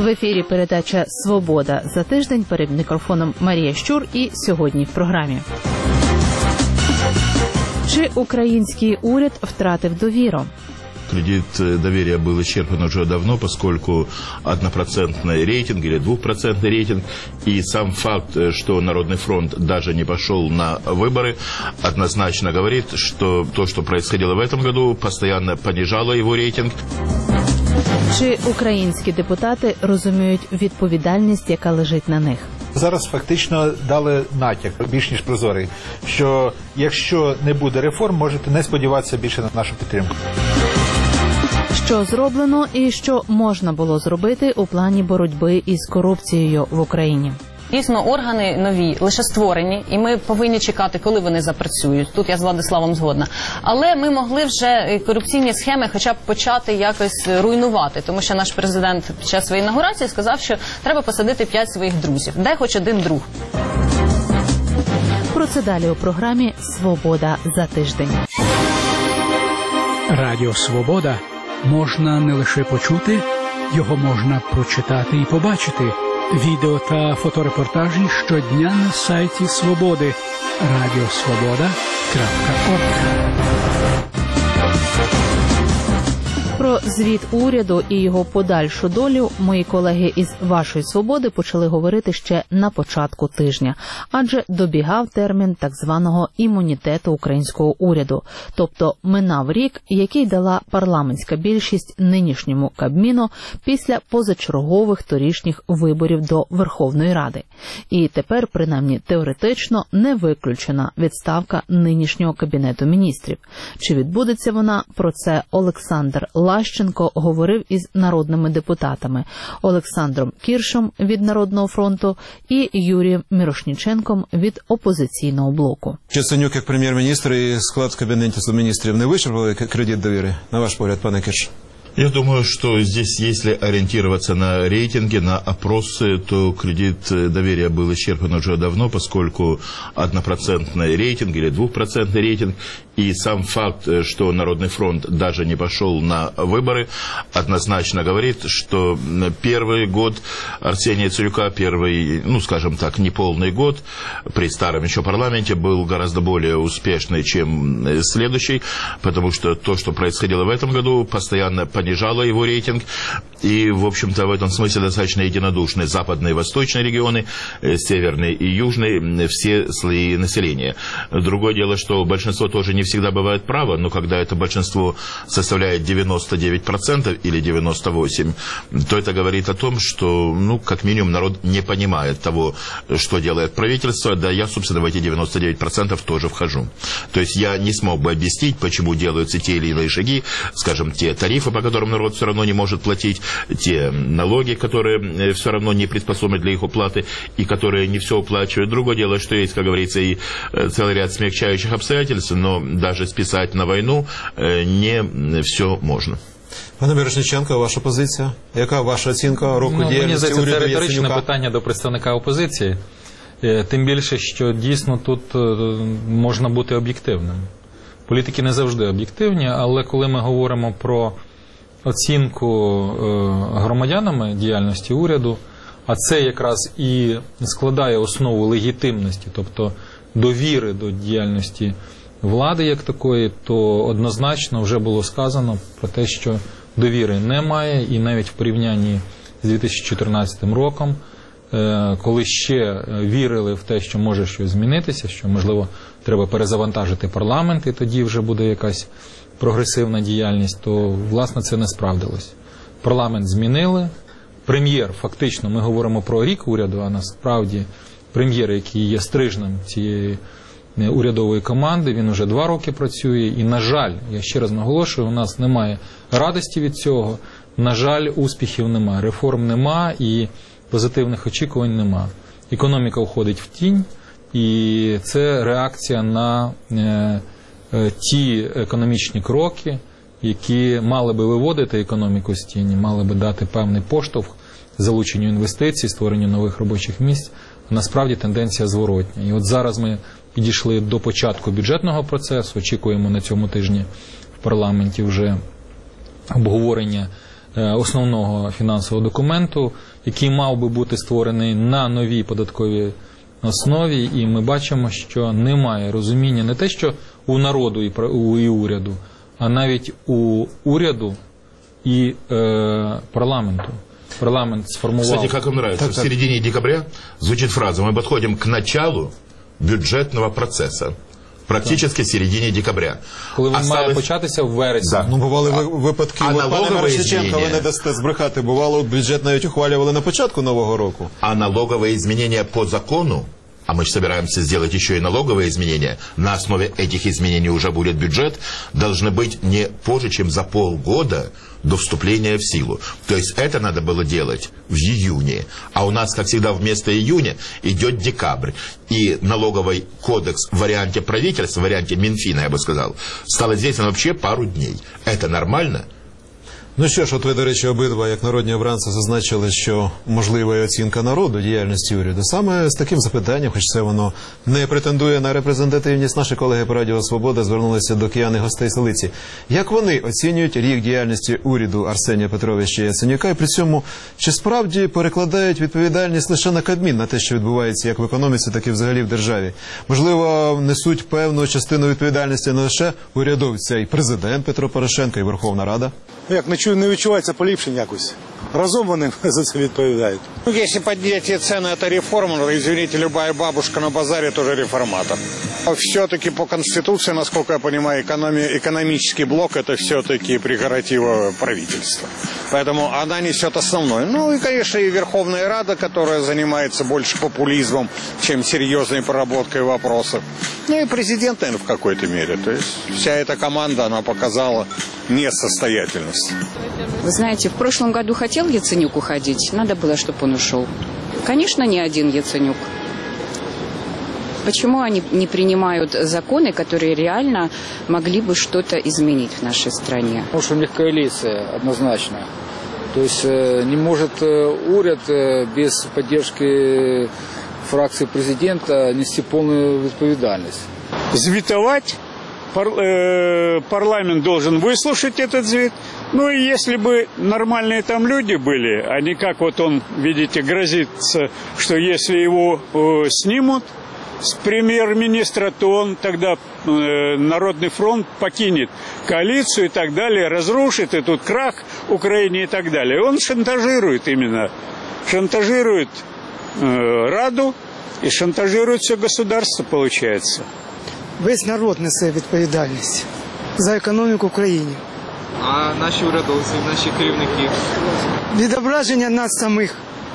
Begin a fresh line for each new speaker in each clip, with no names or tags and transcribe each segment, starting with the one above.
В ефірі передача «Свобода за тиждень». Перед мікрофоном Марія Щур і сьогодні в програмі. Чи український уряд втратив довіру?
Кредит доверия был исчерпан уже давно, поскольку 1% рейтинг или 2% рейтинг, и сам факт, что Народный фронт даже не пошел на выборы, однозначно говорит, что то, что происходило в этом году, постоянно понижало его рейтинг.
Чи українські депутати розуміють відповідальність, яка лежить на них?
Зараз фактично дали натяк, більш ніж прозорий, що якщо не буде реформ, можете не сподіватися більше на нашу підтримку.
Що зроблено і що можна було зробити у плані боротьби із корупцією в Україні?
Дійсно, органи нові, лише створені, і ми повинні чекати, коли вони запрацюють. Тут я з Владиславом згодна. Але ми могли вже корупційні схеми хоча б почати якось руйнувати, тому що наш президент під час своєї інаугурації сказав, що треба посадити 5 своїх друзів. Де хоч один друг?
Про це далі у програмі «Свобода за тиждень».
Радіо «Свобода» можна не лише почути, його можна прочитати і побачити. Відео та фоторепортажі щодня на сайті «Свободи» radiosvoboda.org.
Про звіт уряду і його подальшу долю мої колеги із «Вашої свободи» почали говорити ще на початку тижня, адже добігав термін так званого імунітету українського уряду, тобто минав рік, який дала парламентська більшість нинішньому Кабміну після позачергових торішніх виборів до Верховної Ради. І тепер, принаймні теоретично, не виключена відставка нинішнього Кабінету міністрів. Чи відбудеться вона? Про це Олександр Лащенко говорив із народними депутатами Олександром Кіршем від Народного фронту і Юрієм Мірошніченком від опозиційного блоку.
Яценюк як прем'єр-міністр і склад Кабінету міністрів не вичерпали кредит довіри, на ваш погляд, пане Кірш?
Я думаю, что здесь, если ориентироваться на рейтинги, на опросы, то кредит доверия был исчерпан уже давно, поскольку 1% рейтинг или 2% рейтинг, и сам факт, что Народный фронт даже не пошел на выборы, однозначно говорит, что первый год Арсения Яценюка, первый, ну, скажем так, неполный год при старом еще парламенте был гораздо более успешный, чем следующий, потому что то, что происходило в этом году, постоянно понижало его рейтинг, и, в общем-то, в этом смысле достаточно единодушны западные и восточные регионы, северные и южные, все слои населения. Другое дело, что большинство тоже не всегда бывает право, но когда это большинство составляет 99% или 98%, то это говорит о том, что, ну, как минимум, народ не понимает того, что делает правительство, да я, собственно, в эти 99% тоже вхожу. То есть я не смог бы объяснить, почему делаются те или иные шаги, скажем, те тарифы, по которым народ все равно не может платить, те налоги, которые все равно не приспособлены для их уплаты и которые не все уплачивают. Другое дело, что есть, как говорится, и целый ряд смягчающих обстоятельств, но даже списать на войну не все можна.
Пане Мірошніченко, ваша позиція? Яка ваша оцінка року діяльності уряду Яценюка?
Це риторичне питання до представника опозиції. Тим більше, що дійсно тут можна бути об'єктивним. Політики не завжди об'єктивні, але коли ми говоримо про оцінку громадянами діяльності уряду, а це якраз і складає основу легітимності, тобто довіри до діяльності влади як такої, то однозначно вже було сказано про те, що довіри немає, і навіть в порівнянні з 2014 роком, коли ще вірили в те, що може щось змінитися, що, можливо, треба перезавантажити парламент, і тоді вже буде якась прогресивна діяльність, то, власне, це не справдилось. Парламент змінили, прем'єр, фактично, ми говоримо про рік уряду, а насправді прем'єр, який є стрижнем цієї урядової команди, він уже 2 роки працює, і, на жаль, я ще раз наголошую, у нас немає радості від цього, на жаль, успіхів немає, реформ нема і позитивних очікувань нема. Економіка входить в тінь, і це реакція на ті економічні кроки, які мали би виводити економіку з тіні, мали би дати певний поштовх залученню інвестицій, створенню нових робочих місць. Насправді тенденція зворотня. І от зараз ми підійшли до початку бюджетного процесу, очікуємо на цьому тижні в парламенті вже обговорення основного фінансового документу, який мав би бути створений на новій податковій основі, і ми бачимо, що немає розуміння не те, що у народу і уряду, а навіть у уряду і парламенту. Парламент сформував...
Кстати, как вам нравится, в середине декабря звучит фраза: мы подходим к началу бюджетного процесса. Практически в середині декабря.
Коли він має початися в вересні.
Да.
Ну, бували випадки, пане Мирошниченко, ви не дасте збрехати, бувало, бюджет навіть ухвалювали на початку Нового року.
А налоговые изменения по закону, а мы собираемся сделать еще и налоговые изменения, на основе этих изменений уже будет бюджет, должны быть не позже, чем за полгода до вступления в силу. То есть это надо было делать в июне. А у нас, как всегда, вместо июня идет декабрь. И налоговый кодекс в варианте правительства, в варианте Минфина, я бы сказал, стал известен вообще пару дней. Это нормально?
Ну що ж, от ви, до речі, обидва, як народні обранці, зазначили, що можлива і оцінка народу діяльності уряду. Саме з таким запитанням, хоч це воно не претендує на репрезентативність, наші колеги по Радіо Свобода звернулися до киян і гостей столиці. Як вони оцінюють рік діяльності уряду Арсенія Петровича Яценюка, і при цьому, чи справді перекладають відповідальність лише на Кабмін, на те, що відбувається як в економіці, так і взагалі в державі? Можливо, несуть певну частину відповідальності не лише урядовця, і президент Петро Порошенко, і Верховна Рада?
Як не відчувається поліпшення якось. Разом вони за це відповідають.
Ну, если поднятие цены – это реформа, то, извините, любая бабушка на базаре тоже реформатор. Все-таки по Конституции, насколько я понимаю, экономический блок – это все-таки прерогатива правительства. Поэтому она несет основное. Ну и, конечно, и Верховная Рада, которая занимается больше популизмом, чем серьезной проработкой вопросов. Ну и президент, наверное, в какой-то мере. То есть вся эта команда, она показала несостоятельность.
Вы знаете, в прошлом году хотел Яценюк уходить, надо было, чтобы он ушел. Конечно, не один Яценюк. Почему они не принимают законы, которые реально могли бы что-то изменить в нашей стране?
Потому что у них коалиция однозначно. То есть не может уряд без поддержки фракции президента нести полную ответственность.
Звитовать, парламент должен выслушать этот звит. Ну и если бы нормальные там люди были, а не как вот он, видите, грозится, что если его снимут с премьер-министра, то он тогда Народный фронт покинет коалицию и так далее, разрушит, и тут крах Украине и так далее. Он шантажирует именно, шантажирует Раду и шантажирует все государство, получается.
Весь народ несе відповідальність за економіку в країні.
А наші урядовці, наші керівники?
Відображення нас самих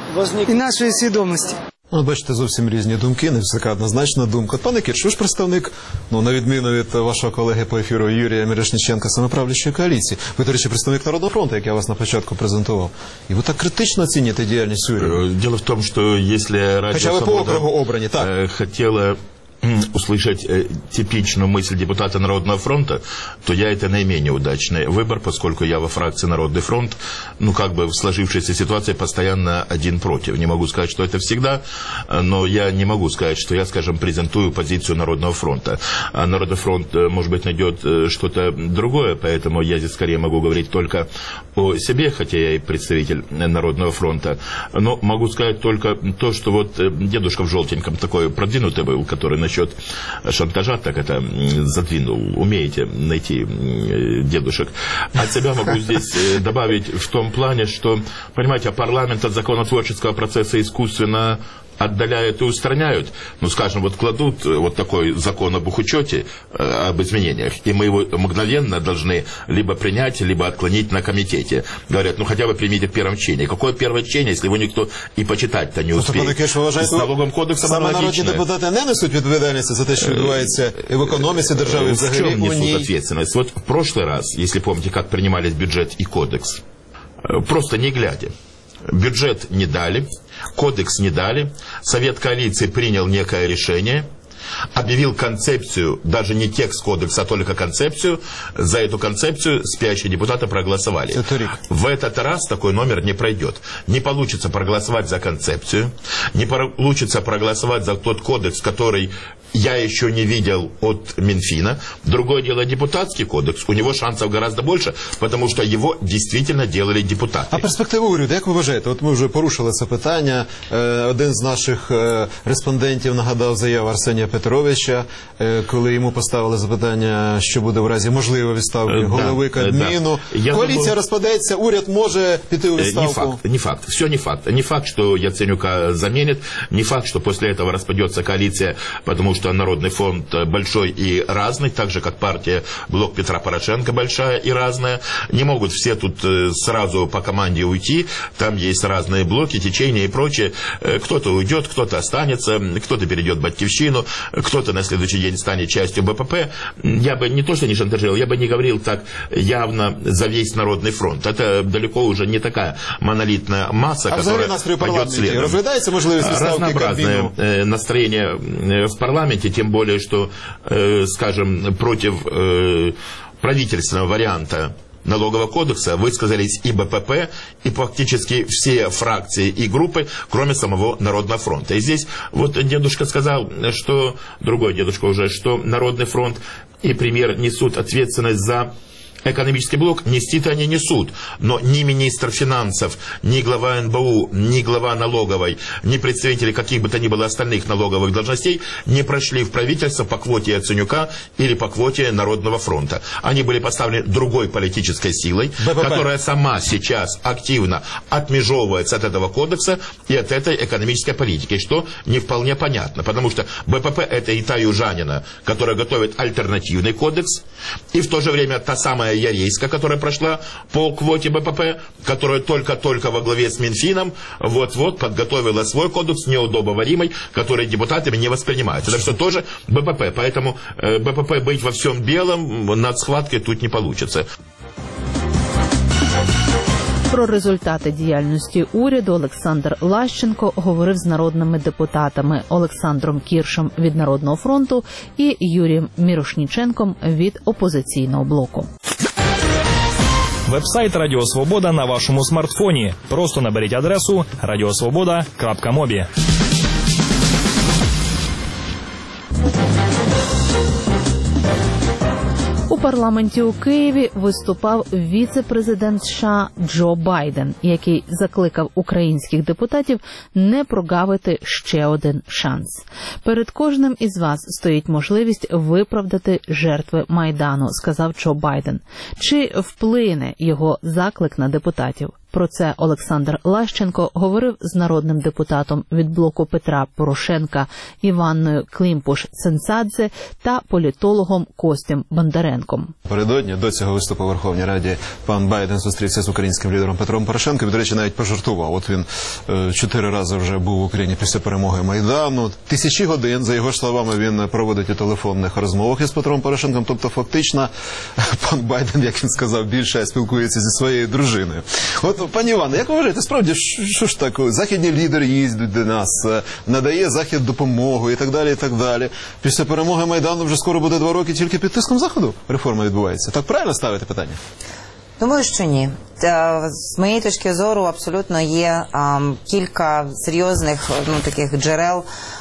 і нашої свідомості.
Ну, бачите, зовсім різні думки, не така однозначна думка. Пане Кірш, ви ж представник, на відміну від вашого колеги по ефіру Юрія Мірошниченка, самоправлячої коаліції. Ви, до речі, представник Народного фронту, як я вас на початку презентував. І ви так критично оцінюєте діяльність уряду?
Дело в том, что если Радио Свобода хотела услышать типичную мысль депутата Народного фронта, то я это наименее удачный выбор, поскольку я во фракции Народный фронт, ну как бы в сложившейся ситуации постоянно один против. Не могу сказать, что это всегда, но я не могу сказать, что я, скажем, презентую позицию Народного фронта. А Народный фронт, может быть, найдет что-то другое, поэтому я здесь скорее могу говорить только о себе, хотя я и представитель Народного фронта. Но могу сказать только то, что вот дедушка в желтеньком такой продвинутый был, который насчет шантажа так это задвинул. Умеете найти дедушек. От себя могу здесь добавить в том плане, что, понимаете, парламент от законотворческого процесса искусственно отдаляют и устраняют. Ну, скажем, вот кладут вот такой закон об учете, об изменениях, и мы его мгновенно должны либо принять, либо отклонить на комитете. Говорят, ну хотя бы примите в первом чтении. Какое первое чтение, если его никто и почитать-то не успеет?
С
налоговым кодексом
саме народні депутати не несуть відповідальності за те, що відбувається і в економіці держави взагалі?
В чем несут ответственность? Вот в прошлый раз, если помните, как принимались бюджет и кодекс, просто не глядя. Бюджет не дали, кодекс не дали, Совет коалиции принял некое решение, объявил концепцию, даже не текст кодекса, а только концепцию. За эту концепцию спящие депутаты проголосовали. В этот раз такой номер не пройдет. Не получится проголосовать за концепцию, не получится проголосовать за тот кодекс, который я еще не видел от Минфина. Другое дело депутатский кодекс. У него шансов гораздо больше, потому что его действительно делали депутаты.
А перспективу уряду, як ви вважаєте? От ми вже порушили це питання. Один з наших респондентів нагадав заяву Арсенія Петровича, коли йому поставили запитання, що буде в разі можливої відставки голови Кабміну. Коаліція розпадеться, уряд може піти у відставку?
Не факт. Все не факт. Не факт, что Яценюка заменит. Не факт, что после этого распадется коалиция, потому что Народный фронт большой и разный, так же, как партия Блок Петра Порошенко большая и разная. Не могут все тут сразу по команде уйти. Там есть разные блоки, течения и прочее. Кто-то уйдет, кто-то останется, кто-то перейдет в Батькивщину, кто-то на следующий день станет частью БПП. Я бы не то, что не шантажировал, я бы не говорил так явно за весь Народный фронт. Это далеко уже не такая монолитная масса, которая пойдет следом.
Разглядается можливість відставки Кабміну?
Разнообразное настроение в парламенте, тем более, что, скажем, против правительственного варианта налогового кодекса высказались и БПП, и практически все фракции и группы, кроме самого Народного фронта. И здесь вот дедушка сказал, что, другой дедушка уже, что Народный фронт и премьер несут ответственность за экономический блок, нести-то они несут, но ни министр финансов, ни глава НБУ, ни глава налоговой, ни представители каких бы то ни было остальных налоговых должностей не прошли в правительство по квоте Яценюка или по квоте Народного фронта. Они были поставлены другой политической силой, которая сама сейчас активно отмежевывается от этого кодекса и от этой экономической политики, что не вполне понятно, потому что БПП это и та южанина, которая готовит альтернативный кодекс, и в то же время та самая Ярейска, которая прошла по квоте БПП, которая только-только во главе с Минфином вот-вот подготовила свой кодекс неудобоваримый, который депутатами не воспринимается. Так что тоже БПП. Поэтому БПП быть во всем белом над схваткой тут не получится.
Про результати діяльності уряду Олександр Лащенко говорив з народними депутатами Олександром Кіршем від Народного фронту і Юрієм Мірошніченком від опозиційного блоку.
Веб-сайт Радіо Свобода на вашому смартфоні. Просто наберіть адресу radiosvoboda.mobi.
У парламенті у Києві виступав віце-президент США Джо Байден, який закликав українських депутатів не прогавити ще один шанс. Перед кожним із вас стоїть можливість виправдати жертви Майдану, сказав Джо Байден. Чи вплине його заклик на депутатів? Про це Олександр Лащенко говорив з народним депутатом від блоку Петра Порошенка Іванною Климпуш-Цинцадзе та політологом Костем Бондаренком.
Передодні до цього виступу у Верховній Раді пан Байден зустрівся з українським лідером Петром Порошенком. До речі, навіть пожартував. От він 4 рази вже був в Україні після перемоги Майдану. Тисячі годин, за його словами, він проводить у телефонних розмовах із Петром Порошенком. Тобто, фактично, пан Байден, як він сказав, більше спілкується зі своєю дружиною. От, пані Іване, як ви вважаєте, справді, що ж так, західні лідери їздять до нас, надає Захід допомогу і так далі, і так далі. Після перемоги Майдану вже скоро буде 2 роки, тільки під тиском Заходу реформа відбувається. Так правильно ставити питання?
Думаю, що ні. З моєї точки зору абсолютно є кілька серйозних таких джерел,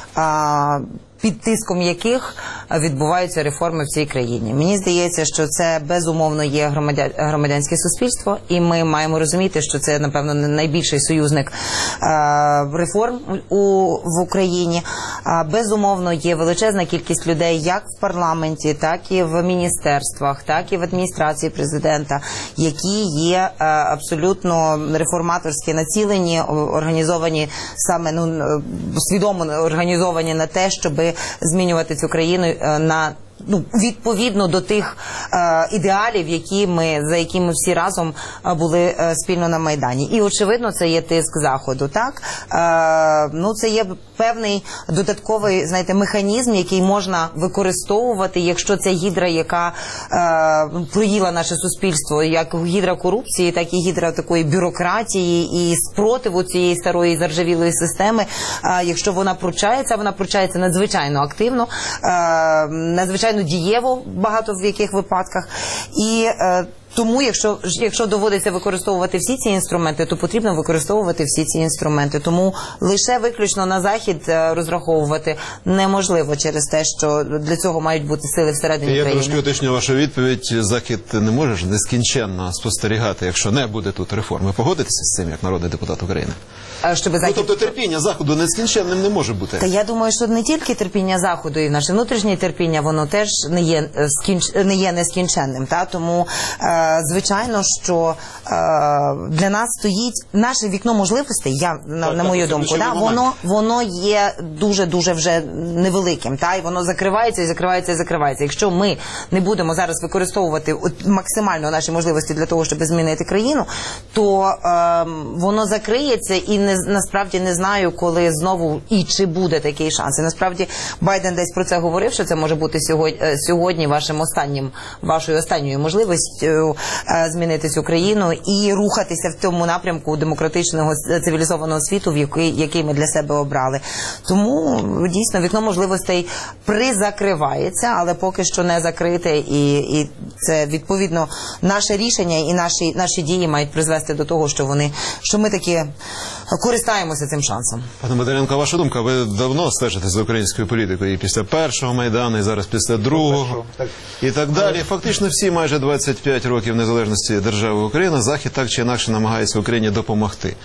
під тиском яких відбуваються реформи в цій країні. Мені здається, що це безумовно є громадянське суспільство, і ми маємо розуміти, що це, напевно, найбільший союзник реформ в Україні. Безумовно, є величезна кількість людей як в парламенті, так і в міністерствах, так і в адміністрації президента, які є абсолютно реформаторськи націлені, організовані саме, свідомо організовані на те, щоб змінювати цю країну на відповідно до тих ідеалів, за які ми всі разом були спільно на Майдані. І, очевидно, це є тиск Заходу, так? Це є певний додатковий, механізм, який можна використовувати, якщо ця гідра, яка проїла наше суспільство, як гідра корупції, так і гідра такої бюрократії і спротиву цієї старої заржавілої системи, якщо вона пручається надзвичайно активно, надзвичайно дієво багато в яких випадках. І Тому, якщо доводиться використовувати всі ці інструменти, то потрібно використовувати всі ці інструменти. Тому лише виключно на Захід розраховувати неможливо через те, що для цього мають бути сили всередині країни.
Я трошки уточню вашу відповідь. Захід не може ж нескінченно спостерігати, якщо не буде тут реформи. Погодитеся з цим, як народний депутат України? Тобто терпіння Заходу нескінченним не може бути.
Та я думаю, що не тільки терпіння Заходу, і наше внутрішнє терпіння, воно теж не є нескінченним. Тому, звичайно, що для нас стоїть наше вікно можливостей, на мою думку, воно є дуже-дуже вже невеликим. І воно закривається і закривається і закривається. Якщо ми не будемо зараз використовувати максимально наші можливості для того, щоб змінити країну, то воно закриється і насправді не знаю, коли знову і чи буде такий шанс. І насправді Байден десь про це говорив, що це може бути сьогодні вашою останньою можливістю змінити цю країну і рухатися в тому напрямку демократичного цивілізованого світу, який ми для себе обрали. Тому дійсно вікно можливостей призакривається, але поки що не закрите, і це відповідно наше рішення і наші дії мають призвести до того, що ми таки користаємося цим шансом.
Пане Медаленко, ваша думка, ви давно стежите за українською політикою і після першого Майдану, і зараз після другого, і так далі. Фактично всі майже 25 років незалежності держави Україна, Захід так чи інакше намагається Україні допомогти.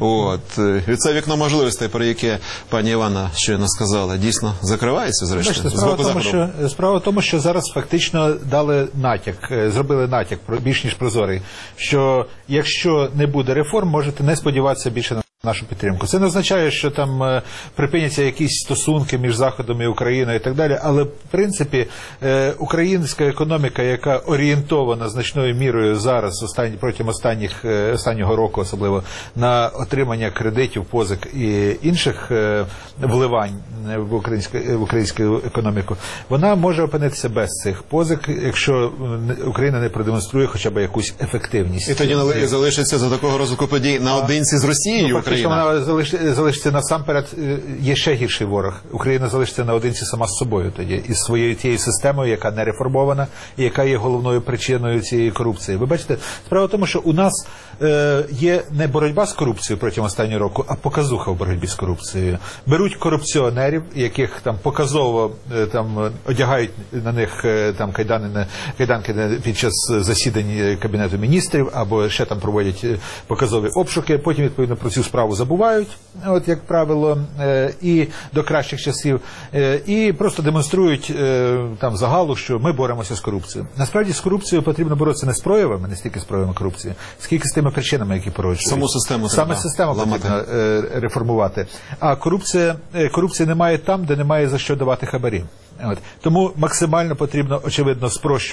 І це вікно можливостей, про яке пані Івана щойно сказала, дійсно закривається зрештою з боку Заходу?
Справа в тому, що зараз фактично дали зробили натяк, більш ніж прозорий, що якщо не буде реформ, можете не сподіватися більше на нашу підтримку. Це не означає, що там припиняться якісь стосунки між Заходом і Україною і так далі, але в принципі українська економіка, яка орієнтована значною мірою зараз, протягом останнього року особливо, на отримання кредитів, позик і інших вливань в українську економіку, вона може опинитися без цих позик, якщо Україна не продемонструє хоча б якусь ефективність.
І тоді залишиться за такого розвитку подій наодинці з Росією Україна?
Вона залишиться насамперед, є ще гірший ворог. Україна залишиться наодинці сама з собою тоді, із своєю тією системою, яка не реформована, і яка є головною причиною цієї корупції. Ви бачите, справа в тому, що у нас є не боротьба з корупцією протягом останнього року, а показуха в боротьбі з корупцією. Беруть корупціонерів, яких там показово одягають на них кайданки під час засідань Кабінету міністрів, або ще там проводять показові обшуки, потім відповідно про цю справу забувають, як правило, і до кращих часів, і просто демонструють загалу, що ми боремося з корупцією. Насправді з корупцією потрібно боротися не з проявами, не стільки з проявами корупції, скільки з тими причинами, які породжують.
Саму систему
саме систему потрібно реформувати. А корупції немає там, де немає за що давати хабарі. Тому максимально потрібно, очевидно,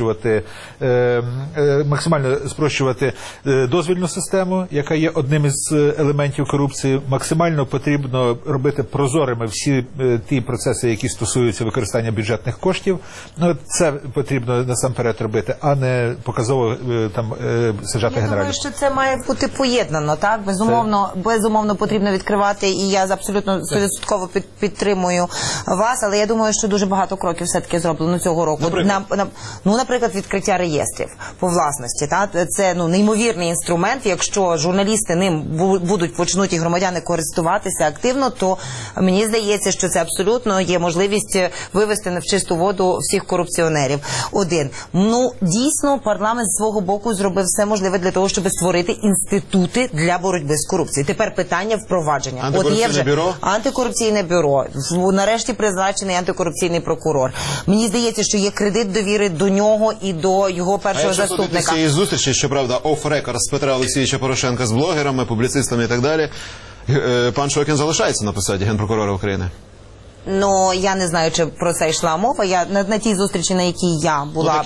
спрощувати дозвільну систему, яка є одним із елементів корупції. Максимально потрібно робити прозорими всі ті процеси, які стосуються використання бюджетних коштів. Це потрібно насамперед робити, а не показово саджати генералів.
Я думаю, що це має бути поєднано, так? Безумовно потрібно відкривати, і я абсолютно 100% підтримую вас, але я думаю, що дуже багато кроків все-таки зроблено цього року. Наприклад, відкриття реєстрів по власності. Це неймовірний інструмент. Якщо журналісти ним почнуть і громадяни користуватися активно, то мені здається, що це абсолютно є можливість вивести в чисту воду всіх корупціонерів. Дійсно, парламент з свого боку зробив все можливе для того, щоб створити інститути для боротьби з корупцією. Тепер питання впровадження. Антикорупційне бюро. Нарешті призначений антикорупційний прокурор. Мені здається, що є кредит довіри до нього і до його першого заступника.
А цієї зустрічі, щоправда, оф-рекорд з Петра Олексійовича Порошенка з блогерами, публіцистами і так далі, пан Шокін залишається на посаді Генпрокурора України?
Я не знаю, чи про це йшла мова. На тій зустрічі, на якій я була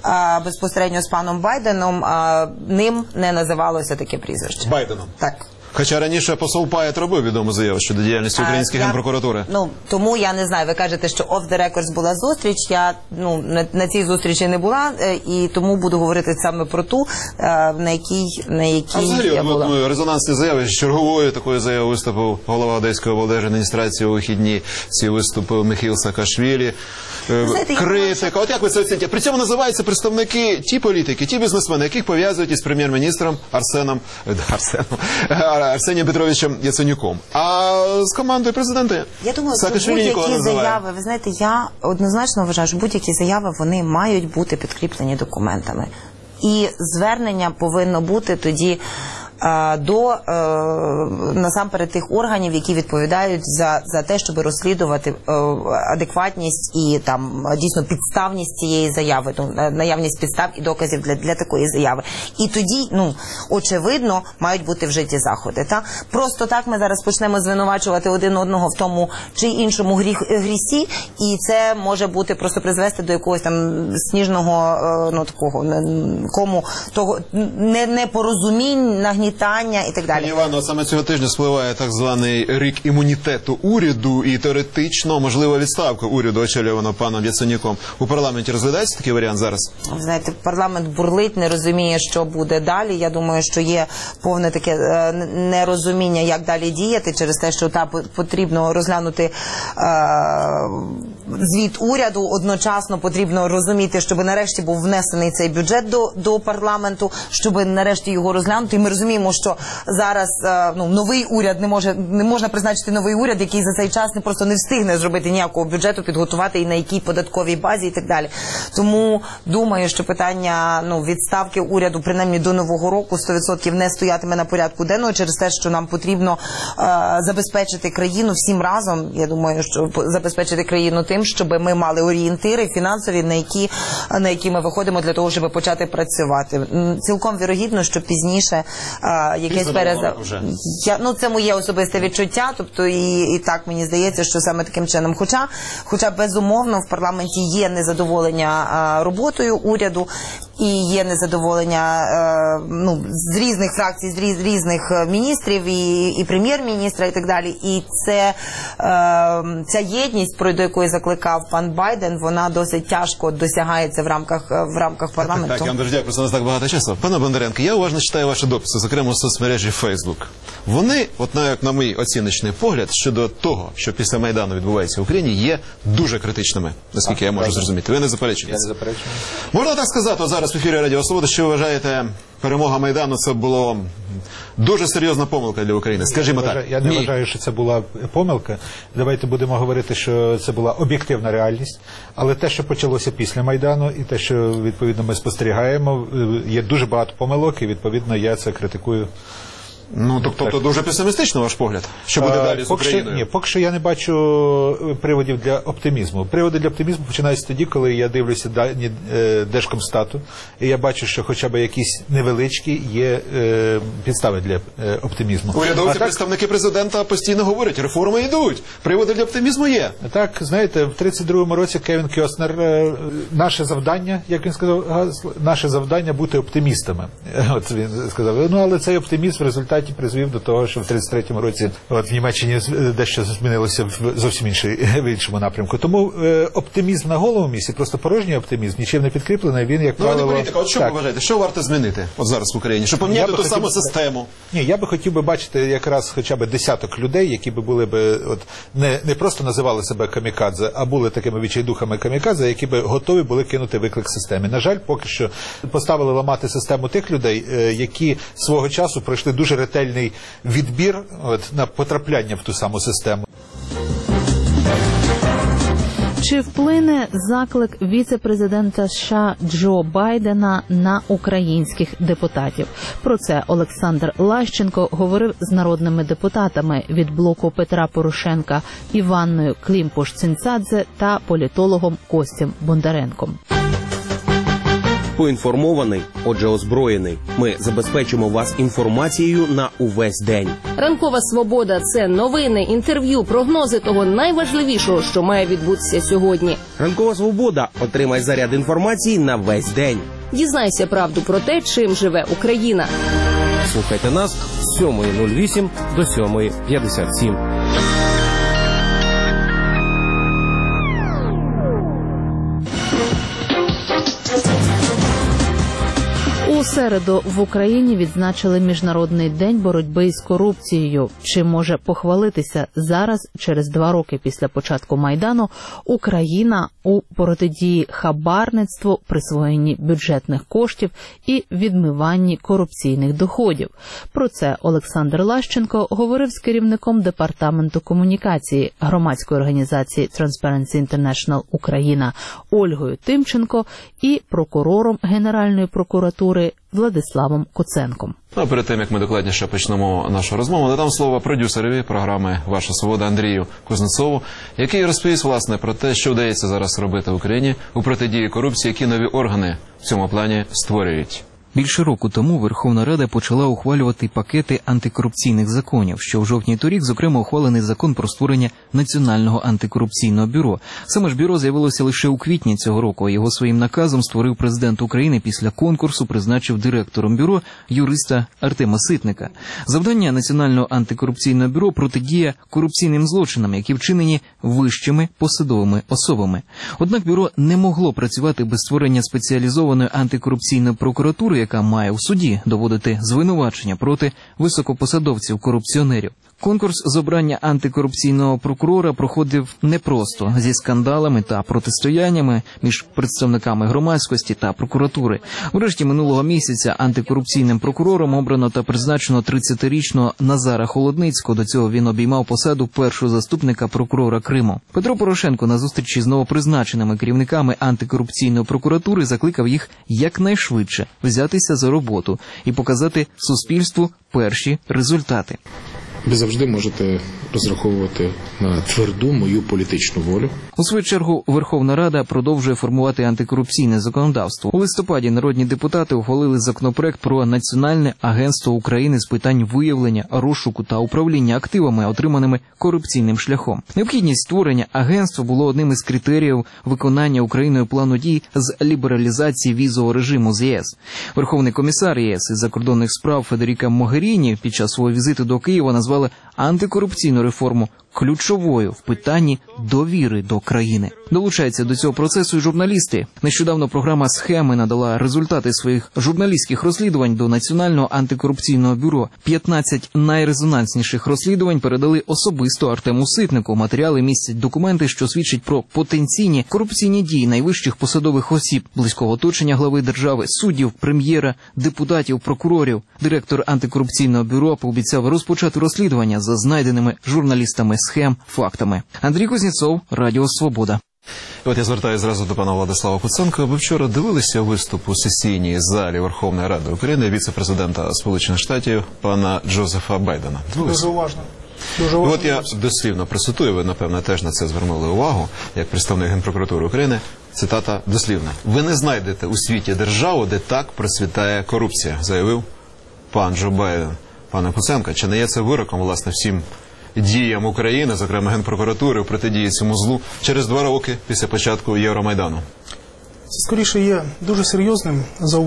безпосередньо з паном Байденом, ним не називалося таке прізвище.
Байденом?
Так.
Хоча раніше посол Паєт робив відому заяву щодо діяльності української генпрокуратури.
Тому я не знаю, ви кажете, що off the records була зустріч, я на цій зустрічі не була, і тому буду говорити саме про ту, на якій я була.
Резонансні заяви, з черговою такою заявою виступив голова Одеської облдержадміністрації у вихідні, ці виступи Михаїл Саакашвілі, критика. От як ви це оцінюєте? При цьому називаються представники ті політики, ті бізнесмени, яких пов'язують із прем'єр-міністром Арсенієм Петровичем Яценюком. А з командою президента Саакашвілі нікого не називає.
Заяви, ви знаєте, я однозначно вважаю, що будь-які заяви, вони мають бути підкріплені документами. І звернення повинно бути тоді до насамперед тих органів, які відповідають за те, щоб розслідувати адекватність і там дійсно підставність цієї заяви, наявність підстав і доказів для такої заяви. І тоді, очевидно, мають бути вжиті заходи. Просто так ми зараз почнемо звинувачувати один одного в тому чи іншому грісі, і це може бути просто призвести до якогось там сніжного такого кому того непорозумінь, нагнітання і так далі.
Пані Івано, саме цього тижня спливає так званий рік імунітету уряду і теоретично можлива відставка уряду, очолюваного паном Яценюком. У парламенті розглядається такий варіант зараз?
Ви знаєте, парламент бурлить, не розуміє, що буде далі. Я думаю, що є повне таке нерозуміння, як далі діяти, через те, що потрібно розглянути звіт уряду, одночасно потрібно розуміти, щоб нарешті був внесений цей бюджет до парламенту, щоб нарешті його розглянути. І ми розуміємо, що зараз новий уряд не можна призначити новий уряд, який за цей час просто не встигне зробити ніякого бюджету, підготувати і на якій податковій базі і так далі. Тому думаю, що питання відставки уряду принаймні до Нового року 100% не стоятиме на порядку денного через те, що нам потрібно забезпечити країну всім разом. Я думаю, що забезпечити країну тим, щоб ми мали орієнтири фінансові, на які ми виходимо для того, щоб почати працювати. Цілком вірогідно, що пізніше якесь це моє особисте відчуття, тобто і так мені здається, що саме таким чином. Хоча безумовно в парламенті є незадоволення роботою уряду і є незадоволення з різних фракцій, з різних міністрів і прем'єр-міністра і так далі. І ця єдність, до якої закликав пан Байден, вона досить тяжко досягається в рамках парламенту.
Так, я вам дуже дякую, що у нас так багато часу. Пане Бондаренко, я уважно читаю ваші дописи, зокрема у соцмережі Facebook. Вони, як на мій оціночний погляд, щодо того, що після Майдану відбувається в Україні, є дуже критичними, наскільки я можу зрозуміти. Ви не заперечуєте?
Я не заперечую.
Можна так сказати, зараз в ефірі Радіо Свобода, що ви вважаєте, перемога Майдану це було дуже серйозна помилка для України, скажімо так.
Я не вважаю, що це була помилка. Давайте будемо говорити, що це була об'єктивна реальність. Але те, що почалося після Майдану, і те, що, відповідно, ми спостерігаємо, є дуже багато помилок, і, відповідно, я це критикую.
Тобто дуже песимістично ваш погляд? Що буде далі з Україною?
Ні, поки що я не бачу приводів для оптимізму. Приводи для оптимізму починаються тоді, коли я дивлюся дані Держкомстату, і я бачу, що хоча б якісь невеличкі є підстави для оптимізму.
Урядовці, представники президента постійно говорять, реформи йдуть, приводи для оптимізму є.
Так, знаєте, в 32-му році Кевін Костнер, наше завдання, як він сказав, наше завдання бути оптимістами. От він сказав, але цей оптимізм в результаті призвів до того, що в 33-му році в Німеччині дещо змінилося в іншому напрямку. Тому оптимізм на голому місці, просто порожній оптимізм, нічим не підкріплений, він, як правило...
політика, от що ви вважаєте, що варто змінити зараз в Україні, щоб поміняти ту саму систему?
Ні, я би хотів бачити якраз хоча б десяток людей, які би були б, не просто називали себе камікадзе, а були такими відчайдухами камікадзе, які би готові були кинути виклик системі. На жаль, поки що поставили ламати систему тих людей, які свого часу пройшли дуже ретельний відбір на потрапляння в ту саму систему.
Чи вплине заклик віце-президента США Джо Байдена на українських депутатів? Про це Олександр Лащенко говорив з народними депутатами від блоку Петра Порошенка Іванною Клімпуш-Цинцадзе та політологом Костем Бондаренком.
Поінформований, отже озброєний. Ми забезпечимо вас інформацією на увесь день.
Ранкова свобода – це новини, інтерв'ю, прогнози того найважливішого, що має відбутися сьогодні.
Ранкова свобода. Отримай заряд інформації на весь день.
Дізнайся правду про те, чим живе Україна.
Слухайте нас
7:08 до 7:57.
У середу в Україні відзначили Міжнародний день боротьби з корупцією. Чи може похвалитися зараз, через 2 роки після початку Майдану, Україна у протидії хабарництву, присвоєнні бюджетних коштів і відмиванні корупційних доходів? Про це Олександр Лащенко говорив з керівником департаменту комунікації громадської організації Transparency International Україна Ольгою Тимченко і прокурором Генеральної прокуратури Владиславом Куценком.
А перед тим, як ми докладніше почнемо нашу розмову, надам слово продюсерові програми «Ваша свобода» Андрію Кузнецову, який розповість, власне, про те, що вдається зараз робити в Україні у протидії корупції, які нові органи в цьому плані створюють.
Більше року тому Верховна Рада почала ухвалювати пакети антикорупційних законів, що в жовтні торік, зокрема, ухвалений закон про створення Національного антикорупційного бюро. Саме ж бюро з'явилося лише у квітні цього року, а його своїм наказом створив президент України, після конкурсу призначив директором бюро юриста Артема Ситника. Завдання Національного антикорупційного бюро – протидія корупційним злочинам, які вчинені вищими посадовими особами. Однак бюро не могло працювати без створення спеціалізованої антикорупційної прокуратури, яка має у суді доводити звинувачення проти високопосадовців-корупціонерів. Конкурс з обрання антикорупційного прокурора проходив непросто, зі скандалами та протистояннями між представниками громадськості та прокуратури. Врешті минулого місяця антикорупційним прокурором обрано та призначено 30-річного Назара Холодницького. До цього він обіймав посаду першого заступника прокурора Криму. Петро Порошенко на зустрічі з новопризначеними керівниками антикорупційної прокуратури закликав їх якнайшвидше взятися за роботу і показати суспільству перші результати.
Ви завжди можете розраховувати на тверду мою політичну волю.
У свою чергу Верховна Рада продовжує формувати антикорупційне законодавство. У листопаді народні депутати ухвалили законопроект про Національне агентство України з питань виявлення, розшуку та управління активами, отриманими корупційним шляхом. Необхідність створення агентства було одним із критеріїв виконання Україною плану дій з лібералізації візового режиму з ЄС. Верховний комісар ЄС із закордонних справ Федеріка Могеріні під час свого візиту до Києва назвали антикорупційну реформу ключовою в питанні довіри до країни. Долучаються до цього процесу і журналісти. Нещодавно програма «Схеми» надала результати своїх журналістських розслідувань до Національного антикорупційного бюро. 15 найрезонансніших розслідувань передали особисто Артему Ситнику. Матеріали містять документи, що свідчать про потенційні корупційні дії найвищих посадових осіб, близького оточення глави держави, суддів, прем'єра, депутатів, прокурорів. Директор антикорупційного бюро пообіцяв розпочати розслідування за знайденими журналістами схем, фактами. Андрій Кузнєцов, Радіо Свобода.
От я звертаюся зразу до пана Владислава Куценка. Ви вчора дивилися виступ у сесійній залі Верховної Ради України віце-президента Сполучених Штатів пана Джозефа Байдена?
Дуже уважно. Дуже уважно.
От я дослівно процитую, ви, напевно, теж на це звернули увагу, як представник Генпрокуратури України. Цитата дослівна. «Ви не знайдете у світі державу, де так процвітає корупція», заявив пан Джо Байден. Пане Куценко, чи не є це вироком, власне, всім діям України, зокрема Генпрокуратури, у протидії цьому злу через 2 роки після початку Євромайдану?
Це, скоріше, є дуже серйозним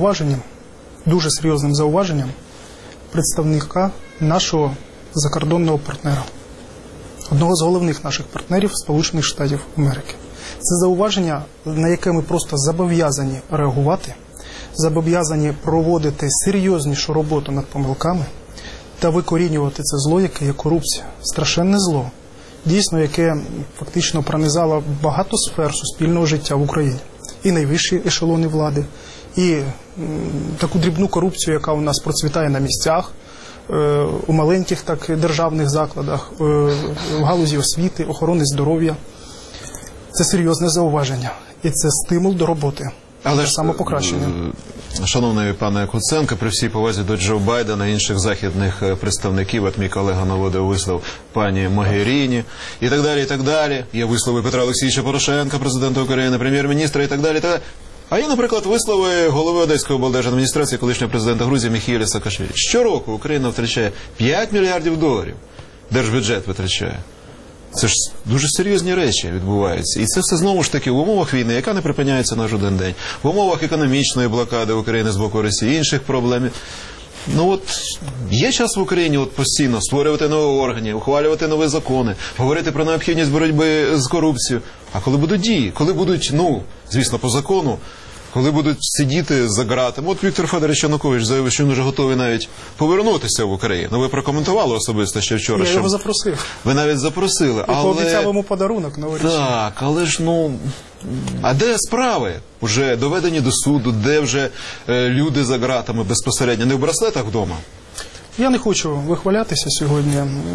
зауваженням представника нашого закордонного партнера, одного з головних наших партнерів Сполучених Штатів Америки. Це зауваження, на яке ми просто зобов'язані реагувати, зобов'язані проводити серйознішу роботу над помилками та викорінювати це зло, яке є корупція. Страшенне зло, дійсно, яке фактично пронизало багато сфер суспільного життя в Україні. І найвищі ешелони влади, і таку дрібну корупцію, яка у нас процвітає на місцях, у маленьких так державних закладах, в галузі освіти, охорони здоров'я. Це серйозне зауваження. І це стимул до роботи.
Але ж,
самопокращення.
Шановний пане Куценко, при всій повазі до Джо Байдена і інших західних представників, от мій колега наводив вислов пані Могеріні і так далі, і так далі. Є вислови Петра Олексійовича Порошенка, президента України, прем'єр-міністра і так далі, і так далі. А є, наприклад, вислови голови Одеської облдержадміністрації, колишнього президента Грузії Міхеїля Саакашвілі. Щороку Україна втрачає 5 мільярдів доларів. Держбюджет витрачає. Це ж дуже серйозні речі відбуваються. І це все знову ж таки в умовах війни, яка не припиняється на жоден день. В умовах економічної блокади України з боку Росії, інших проблем. Ну от є час в Україні от постійно створювати нові органи, ухвалювати нові закони, говорити про необхідність боротьби з корупцією. А коли будуть дії? Коли будуть, ну, звісно, по закону, коли будуть сидіти за ґратами? От Віктор Федорович Янукович заявив, що він вже готовий навіть повернутися в Україну. Ви прокоментували особисто ще вчора.
Я його запросив.
Ви навіть запросили.
І пообіцяв йому подарунок новорічний.
Так, але ж, ну, а де справи? Вже доведені до суду, де вже люди за ґратами безпосередньо, не в браслетах вдома?
Я не хочу вихвалятися сьогодні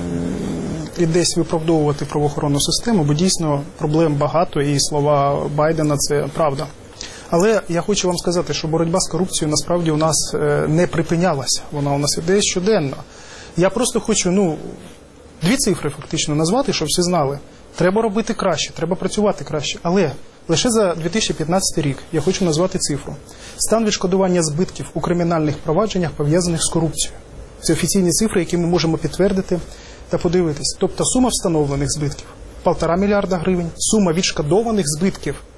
і десь виправдовувати правоохоронну систему, бо дійсно проблем багато, і слова Байдена – це правда. Але я хочу вам сказати, що боротьба з корупцією насправді у нас не припинялася. Вона у нас іде щоденно. Я просто хочу, дві цифри фактично назвати, щоб всі знали. Треба робити краще, треба працювати краще. Але лише за 2015 рік я хочу назвати цифру. Стан відшкодування збитків у кримінальних провадженнях, пов'язаних з корупцією. Це офіційні цифри, які ми можемо підтвердити та подивитись. Тобто сума встановлених збитків – 1,5 мільярда гривень, сума відшкодованих збитків –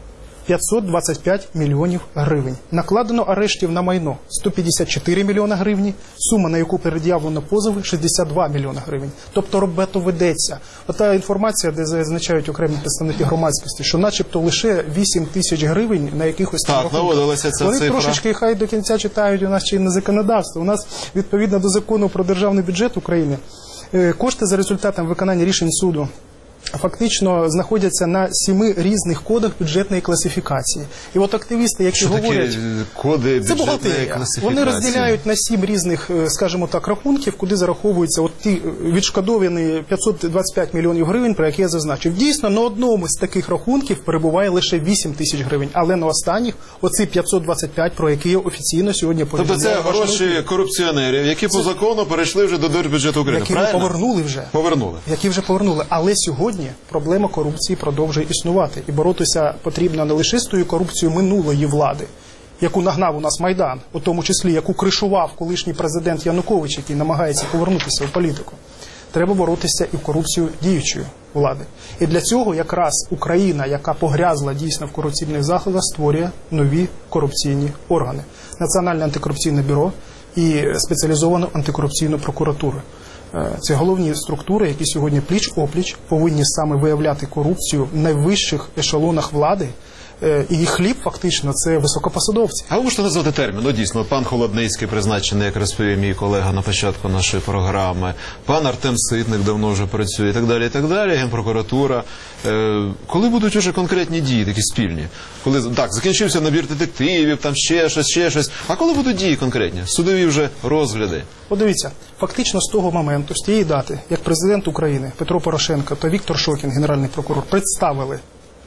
525 мільйонів гривень. Накладено арештів на майно – 154 мільйона гривень, сума, на яку пред'явлено позови – 62 мільйона гривень. Тобто робота ведеться. Ота інформація, де зазначають окремі представники громадськості, що начебто лише 8 тисяч гривень на якихось там
наводилася ця
вони
цифра.
Трошечки хай до кінця читають у нас чинне законодавство. У нас, відповідно до закону про державний бюджет України, кошти за результатом виконання рішень суду фактично знаходяться на 7 різних кодах бюджетної класифікації. І от активісти, які говорять,
коди
це бухгалтерія. Вони розділяють на 7 різних, скажімо так, рахунків, куди зараховуються от ті відшкодовані 525 мільйонів гривень, про які я зазначив. Дійсно, на одному з таких рахунків перебуває лише 8 тисяч гривень, але на останніх оці 525, про які я офіційно сьогодні повідомляю.
Тобто це гроші корупціонерів, які по закону перейшли вже до держбюджету України,
які
правильно?
Повернули вже. Які вже повернули. Але сьогодні проблема корупції продовжує існувати. І боротися потрібно не лише з тою корупцією минулої влади, яку нагнав у нас Майдан, у тому числі, яку кришував колишній президент Янукович, який намагається повернутися в політику. Треба боротися і в корупцію діючої влади. І для цього якраз Україна, яка погрязла дійсно в корупційних заходах, створює нові корупційні органи. Національне антикорупційне бюро і спеціалізовану антикорупційну прокуратуру. Це головні структури, які сьогодні пліч-опліч повинні саме виявляти корупцію в найвищих ешелонах влади. І їх хліб, фактично, це високопосадовці.
А ви можете назвати термін? Ну, дійсно, пан Холодницький призначений, як розповів мій колега на початку нашої програми, пан Артем Ситник давно вже працює, і так далі, Генпрокуратура. Коли будуть уже конкретні дії, такі спільні? Коли, так, закінчився набір детективів, там ще щось. А коли будуть дії конкретні? Судові вже розгляди?
Подивіться, фактично з того моменту, з тієї дати, як президент України Петро Порошенко та Віктор Шокін, генеральний прокурор, представили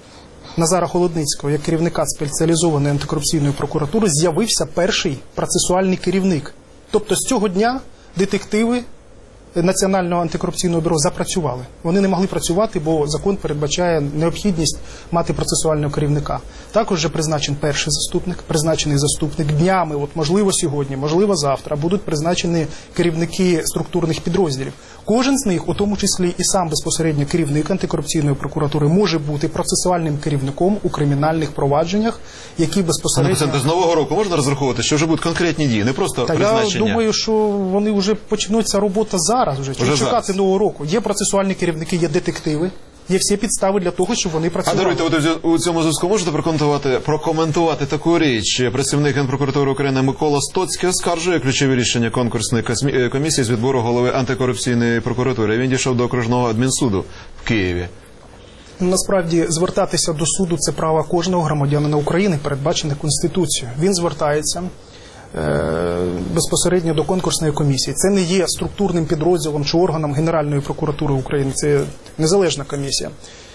Назара Холодницького як керівника спеціалізованої антикорупційної прокуратури, з'явився перший процесуальний керівник. Тобто з цього дня детективи Національного антикорупційного бюро запрацювали. Вони не могли працювати, бо закон передбачає необхідність мати процесуального керівника. Також вже призначений перший заступник, призначений заступник. Днями, от можливо сьогодні, можливо завтра, будуть призначені керівники структурних підрозділів. Кожен з них, у тому числі і сам безпосередньо керівник антикорупційної прокуратури, може бути процесуальним керівником у кримінальних провадженнях, які безпосередньо...
З нового року можна розраховувати, що вже будуть конкретні дії, не просто призначення?
Я думаю, що вони вже почнуться робота зараз, вже чекати нового року. Є процесуальні керівники, є детективи. Є всі підстави для того, щоб вони працювали.
А даруйте, у цьому зв'язку можете прокоментувати таку річ? Працівник Генпрокуратури України Микола Стоцький оскаржує ключові рішення конкурсної комісії з відбору голови антикорупційної прокуратури. Він дійшов до окружного адмінсуду в Києві.
Насправді, звертатися до суду – це право кожного громадянина України, передбачене Конституцією. Він звертається безпосередньо до конкурсної комісії. Це не є структурним підрозділом чи органом Генеральної прокуратури України, це незалежна комісія.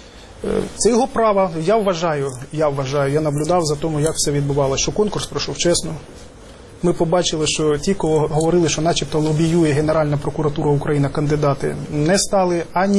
Це його право. Я наблюдав за тому, як все відбувалося, що конкурс пройшов чесно. Ми побачили, що ті, кого говорили, що начебто лобіює Генеральна прокуратура України, кандидати, не стали ані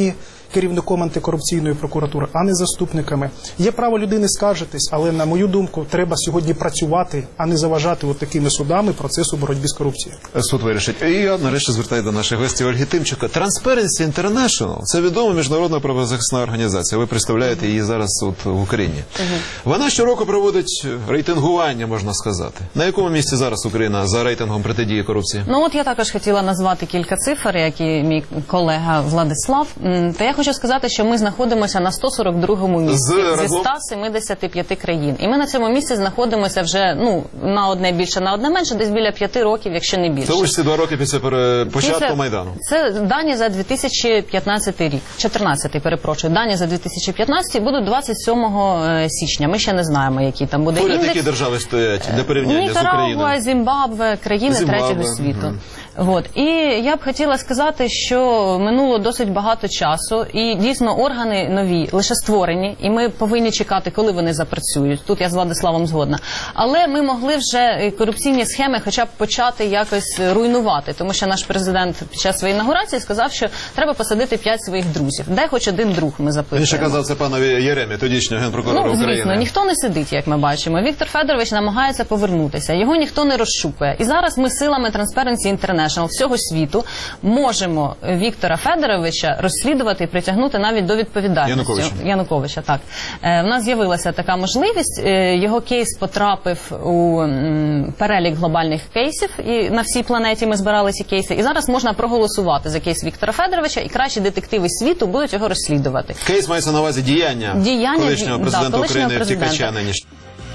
керівником антикорупційної прокуратури, а не заступниками. Є право людини скаржитись, але, на мою думку, треба сьогодні працювати, а не заважати от такими судами процесу боротьби з корупцією.
Суд вирішить. І я нарешті звертаю до нашої гості Ольги Тимченко. Transparency International – це відома міжнародна правозахисна організація. Ви представляєте її зараз в Україні. Вона щороку проводить рейтингування, можна сказати. На якому місці зараз Україна за рейтингом протидії корупції?
Ну от я також хотіла назвати кілька цифр, як і мій колега Владислав. Та я хочу сказати, що ми знаходимося на 142-му місці зі 175 країн. І ми на цьому місці знаходимося вже на одне більше, на одне менше, десь біля 5 років, якщо не більше.
Це ось 2 роки після початку Майдану.
Це дані за 2015 рік. 14-й, перепрошую. Дані за 2015 будуть 27 січня. Ми ще не знаємо, який там буде індекс.
Які держави стоять для порівняння з Україною?
Нікарагуа, Зімбабве, країни третього світу. І я б хотіла сказати, що минуло досить багато часу, і дійсно органи нові, лише створені, і ми повинні чекати, коли вони запрацюють. Тут я з Владиславом згодна. Але ми могли вже корупційні схеми хоча б почати якось руйнувати, тому що наш президент під час своєї інаугурації сказав, що треба посадити 5 своїх друзів. Де хоч один друг, ми запитуємо.
Він ще казав це панові Єремі, тодішнього генпрокурора України.
Звісно, ніхто не сидить, як ми бачимо. Віктор Федорович намагається повернутися, його ніхто не розшукує. І зараз ми силами Transparency International всього світу можемо Віктора Федоровича розслідувати і притягнути навіть до відповідальності. Януковича, так. У нас з'явилася така можливість. Його кейс потрапив у перелік глобальних кейсів, і на всій планеті ми збирали ці кейси. І зараз можна проголосувати за кейс Віктора Федоровича, і кращі детективи світу будуть його розслідувати.
Кейс мається на увазі діяння колишнього президента України втікача нинішнього.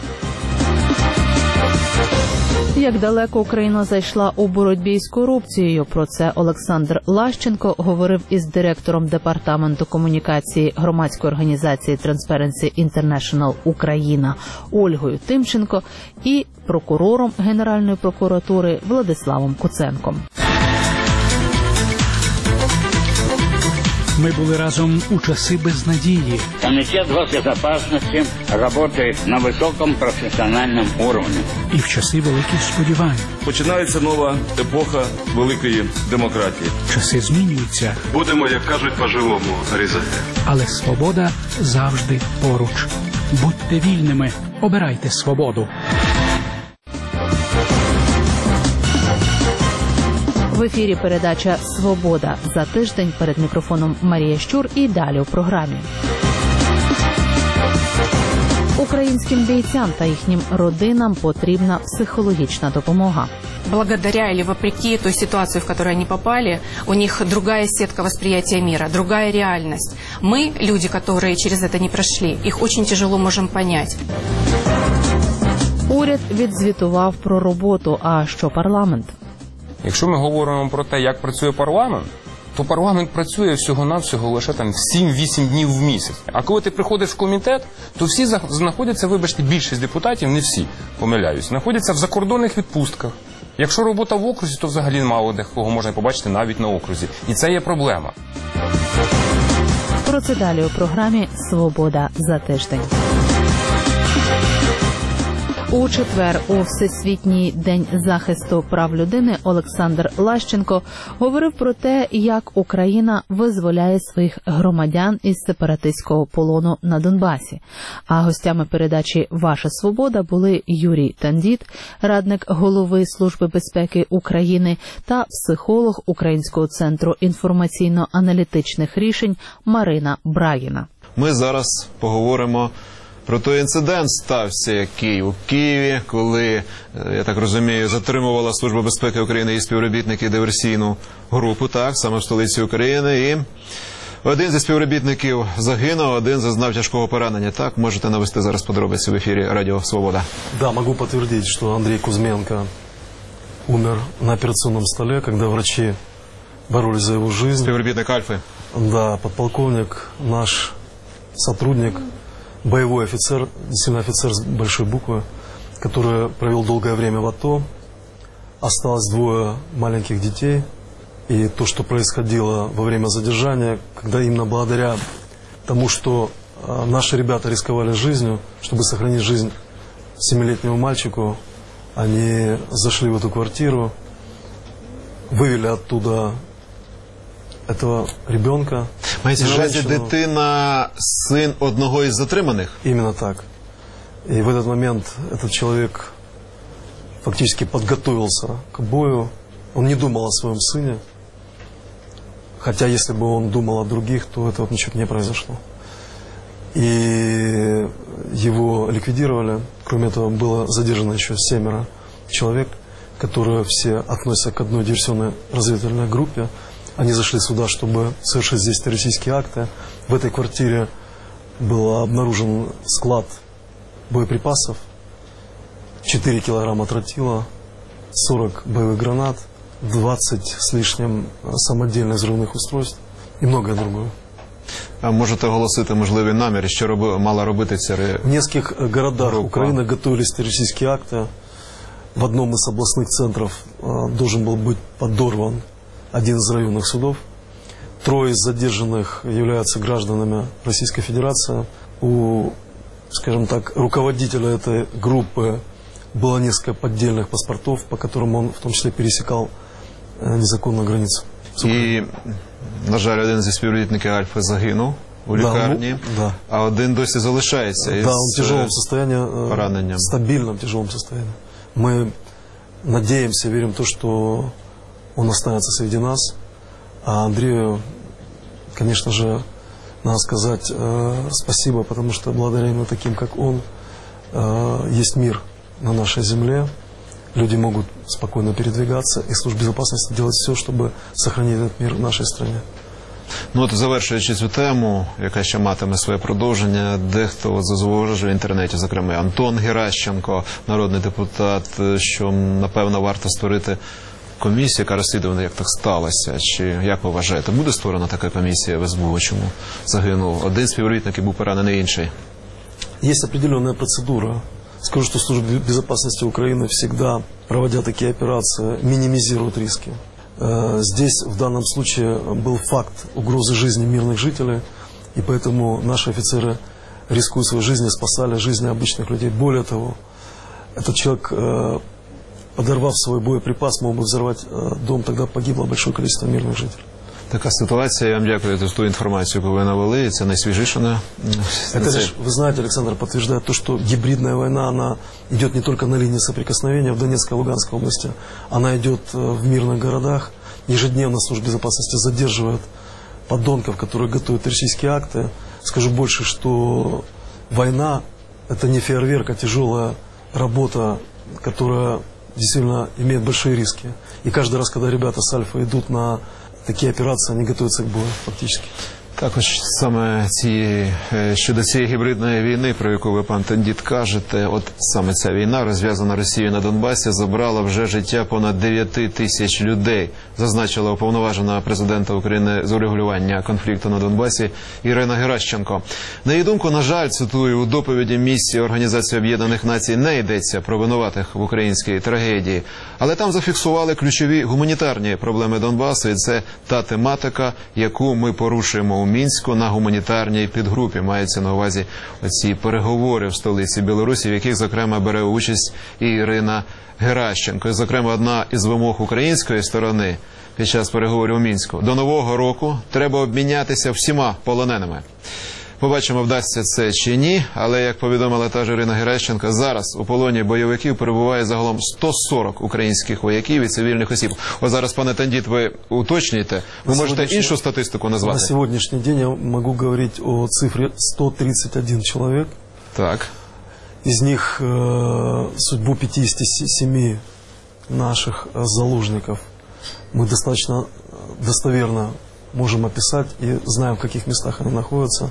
Як далеко Україна зайшла у боротьбі з корупцією, про це Олександр Лащенко говорив із директором департаменту комунікації громадської організації Transparency International Україна Ольгою Тимченко і прокурором Генеральної прокуратури Владиславом Куценком.
Мы были разом у часы безнадії.
Комитет госбезопасности работает на высоком профессиональном уровне.
І в часи великих сподівань.
Починається нова епоха великої демократії.
Часи змінюються.
Будемо, як кажуть, по-живому різати.
Але свобода завжди поруч. Будьте вільними, обирайте свободу.
В ефірі передача «Свобода» за тиждень. Перед мікрофоном Марія Щур і далі у програмі. Українським бійцям та їхнім родинам потрібна психологічна допомога.
Благодаря или вопреки той ситуации, в которую они попали, у них другая сетка восприятия мира, другая реальность. Мы, люди, которые через это не прошли, их очень тяжело можем понять.
Уряд відзвітував про роботу, а що парламент?
Якщо ми говоримо про те, як працює парламент, то парламент працює всього-навсього лише там 7-8 днів в місяць. А коли ти приходиш в комітет, то всі знаходяться, вибачте, більшість депутатів, не всі, помиляюсь, знаходяться в закордонних відпустках. Якщо робота в окрузі, то взагалі мало декого можна побачити навіть на окрузі. І це є проблема.
Про це далі у програмі «Свобода за тиждень». У четвер у Всесвітній день захисту прав людини Олександр Лащенко говорив про те, як Україна визволяє своїх громадян із сепаратистського полону на Донбасі. А гостями передачі «Ваша свобода» були Юрій Тандіт, радник голови Служби безпеки України, та психолог Українського центру інформаційно-аналітичних рішень Марина Брагіна.
Ми зараз поговоримо про той інцидент стався, який у Києві, коли, я так розумію, затримувала Служба безпеки України і співробітники диверсійну групу, так, саме в столиці України, і один зі співробітників загинув, один зазнав тяжкого поранення. Так, можете навести зараз подробиці в ефірі Радіо Свобода.
Да, могу подтвердить, что Андрей Кузьменко умер на операционном столе, когда врачи боролись за его жизнь.
Співробітник Альфи.
Да, подполковник, наш сотрудник, боевой офицер, действительно офицер с большой буквы, который провел долгое время в АТО. Осталось 2 маленьких детей. И то, что происходило во время задержания, когда именно благодаря тому, что наши ребята рисковали жизнью, чтобы сохранить жизнь 7-летнему мальчику, они зашли в эту квартиру, вывели оттуда этого ребенка.
Мається на увазі дитина, син одного із затриманих?
Именно так. И в этот момент этот человек фактически подготовился к бою. Он не думал о своем сыне. Хотя, если бы он думал о других, то этого ничего не произошло. И его ликвидировали. Кроме этого, было задержано еще 7 человек, которые все относятся к одной диверсионной разведывательной группе. Они зашли сюда, чтобы совершить здесь террористические акты. В этой квартире был обнаружен склад боеприпасов, 4 килограмма тротила, 40 боевых гранат, 20 с лишним самодельных взрывных устройств и многое другое.
А можете оголосити можливі наміри, що мала робити ця
В нескольких городах Украины готовились террористические акты. В одном из областных центров должен был быть подорван один из районных судов. 3 из задержанных являются гражданами Российской Федерации. У, скажем так, руководителя этой группы было несколько поддельных паспортов, по которым он в том числе пересекал незаконную границу.
І, на жаль, один зі співробітників Альфи загинув у лікарні, а один досі залишається із
он в тяжелом состоянии,
пораненням.
стабильном тяжелом состоянии. Мы надеемся, верим в то, что он останется среди нас. А Андрею, конечно же, надо сказать спасибо, потому что благодаря именно таким, как он, есть мир на нашей земле. Люди могут спокойно передвигаться, и служба безопасности делает все, чтобы сохранить этот мир в нашей стране.
Ну от, завершуючи цю тему, яка ще матиме своє продовження, дехто зауважує в інтернеті, зокрема Антон Геращенко, народний депутат, що, напевно, варто створити комісію, яка розслідує, як так сталося. Чи, як ви вважаєте, буде створена така комісія в СБУ? Чому загинув один співробітник і був поранений інший?
Есть определенная процедура. Скажу, что служба безопасности Украины всегда, проводя такие операции, минимизирует риски. Здесь в данном случае был факт угрозы жизни мирных жителей, и поэтому наши офицеры, рискуя своей жизнью, спасали жизни обычных людей. Более того, этот человек, подорвав свой боеприпас, мог бы взорвать дом, тогда погибло большое количество мирных жителей.
Така ситуація. Я вам дякую за ту інформацію, яку ви навели. Це найсвіжіше.
Это лишь, вы знаете, Александр, подтверждает то, что гибридная война, она идет не только на линии соприкосновения в Донецкой и Луганской области, она идет в мирных городах. Ежедневно служба безопасности задерживает подонков, которые готовят террористические акты. Скажу больше, что война – это не фейерверк, а тяжелая работа, которая действительно имеет большие риски. И каждый раз, когда ребята с Альфа идут на такі операції, вони готуються к бою, фактично.
Також саме щодо цієї гібридної війни, про яку ви, пан Тендіт, кажете, от саме ця війна, розв'язана Росією на Донбасі, забрала вже життя понад 9 тисяч людей, зазначила уповноважена президента України з урегулювання конфлікту на Донбасі Ірина Геращенко. На її думку, на жаль, цитую, у доповіді місії Організації Об'єднаних Націй не йдеться про винуватих в українській трагедії, але там зафіксували ключові гуманітарні проблеми Донбасу, і це та тематика, яку ми порушуємо у Мінську на гуманітарній підгрупі. Мається на увазі оці переговори в столиці Білорусі, в яких, зокрема, бере участь і Ірина Геращенко. І, зокрема, одна із вимог української сторони під час переговорів у Мінську: до Нового року треба обмінятися всіма полоненими. Побачимо, вдасться це чи ні, але, як повідомила та ж Ірина Геращенко, зараз у полоні бойовиків перебуває загалом 140 українських вояків і цивільних осіб. Ось зараз, пане Тендіт, ви уточнюєте, ви можете іншу статистику назвати?
На сьогоднішній день я можу говорити о цифрі 131 чоловік.
Так.
Из них судьбу 57 наших заложников мы достаточно достоверно можем описать и знаем, в каких местах они находятся.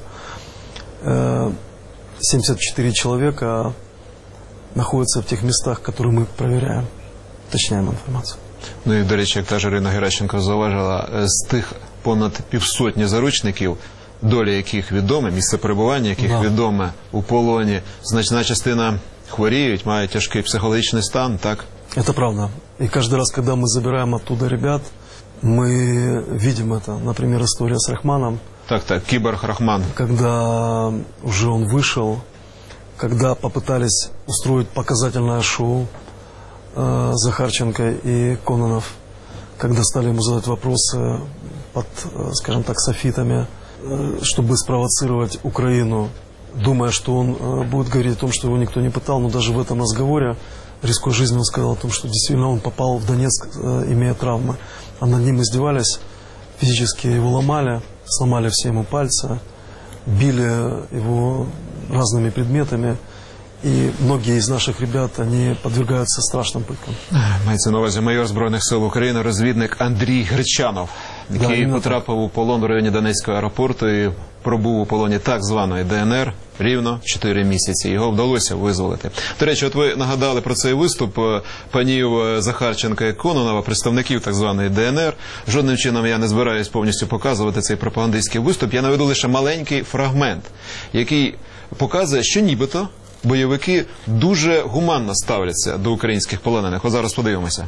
74 человека находятся в тех местах, которые мы проверяем, уточняем информацию.
Ну і, до речі, як та ж Ірина Геращенко зауважила, з тих понад півсотні заручників, доля яких відома, місце перебування яких відоме у полоні, значна частина хворіють, мають тяжкий психологічний стан, так?
Это правда. И каждый раз, когда мы забираем оттуда ребят, мы видим это. Например, история с Рахманом.
Так, киборг Рахман.
Когда уже он вышел, когда попытались устроить показательное шоу Захарченко и Кононов, когда стали ему задать вопросы под, скажем так, софитами, чтобы спровоцировать Украину, думая, что он будет говорить о том, что его никто не пытал, но даже в этом разговоре, рискуя жизнью, он сказал о том, что действительно он попал в Донецк, имея травмы. А над ним издевались, физически его ломали, сломали все ему пальцы, били его разными предметами. И многие из наших ребят, они подвергаются страшным пыткам.
Мається на увазі майор Збройних сил України, розвідник Андрій Гречанов, який потрапив у полон в районі Донецького аеропорту і пробув у полоні так званої ДНР рівно 4 місяці. Його вдалося визволити. До речі, от ви нагадали про цей виступ панів Захарченка і Кононова, представників так званої ДНР. Жодним чином я не збираюсь повністю показувати цей пропагандистський виступ. Я наведу лише маленький фрагмент, який показує, що нібито бойовики дуже гуманно ставляться до українських полонених. От зараз подивимося.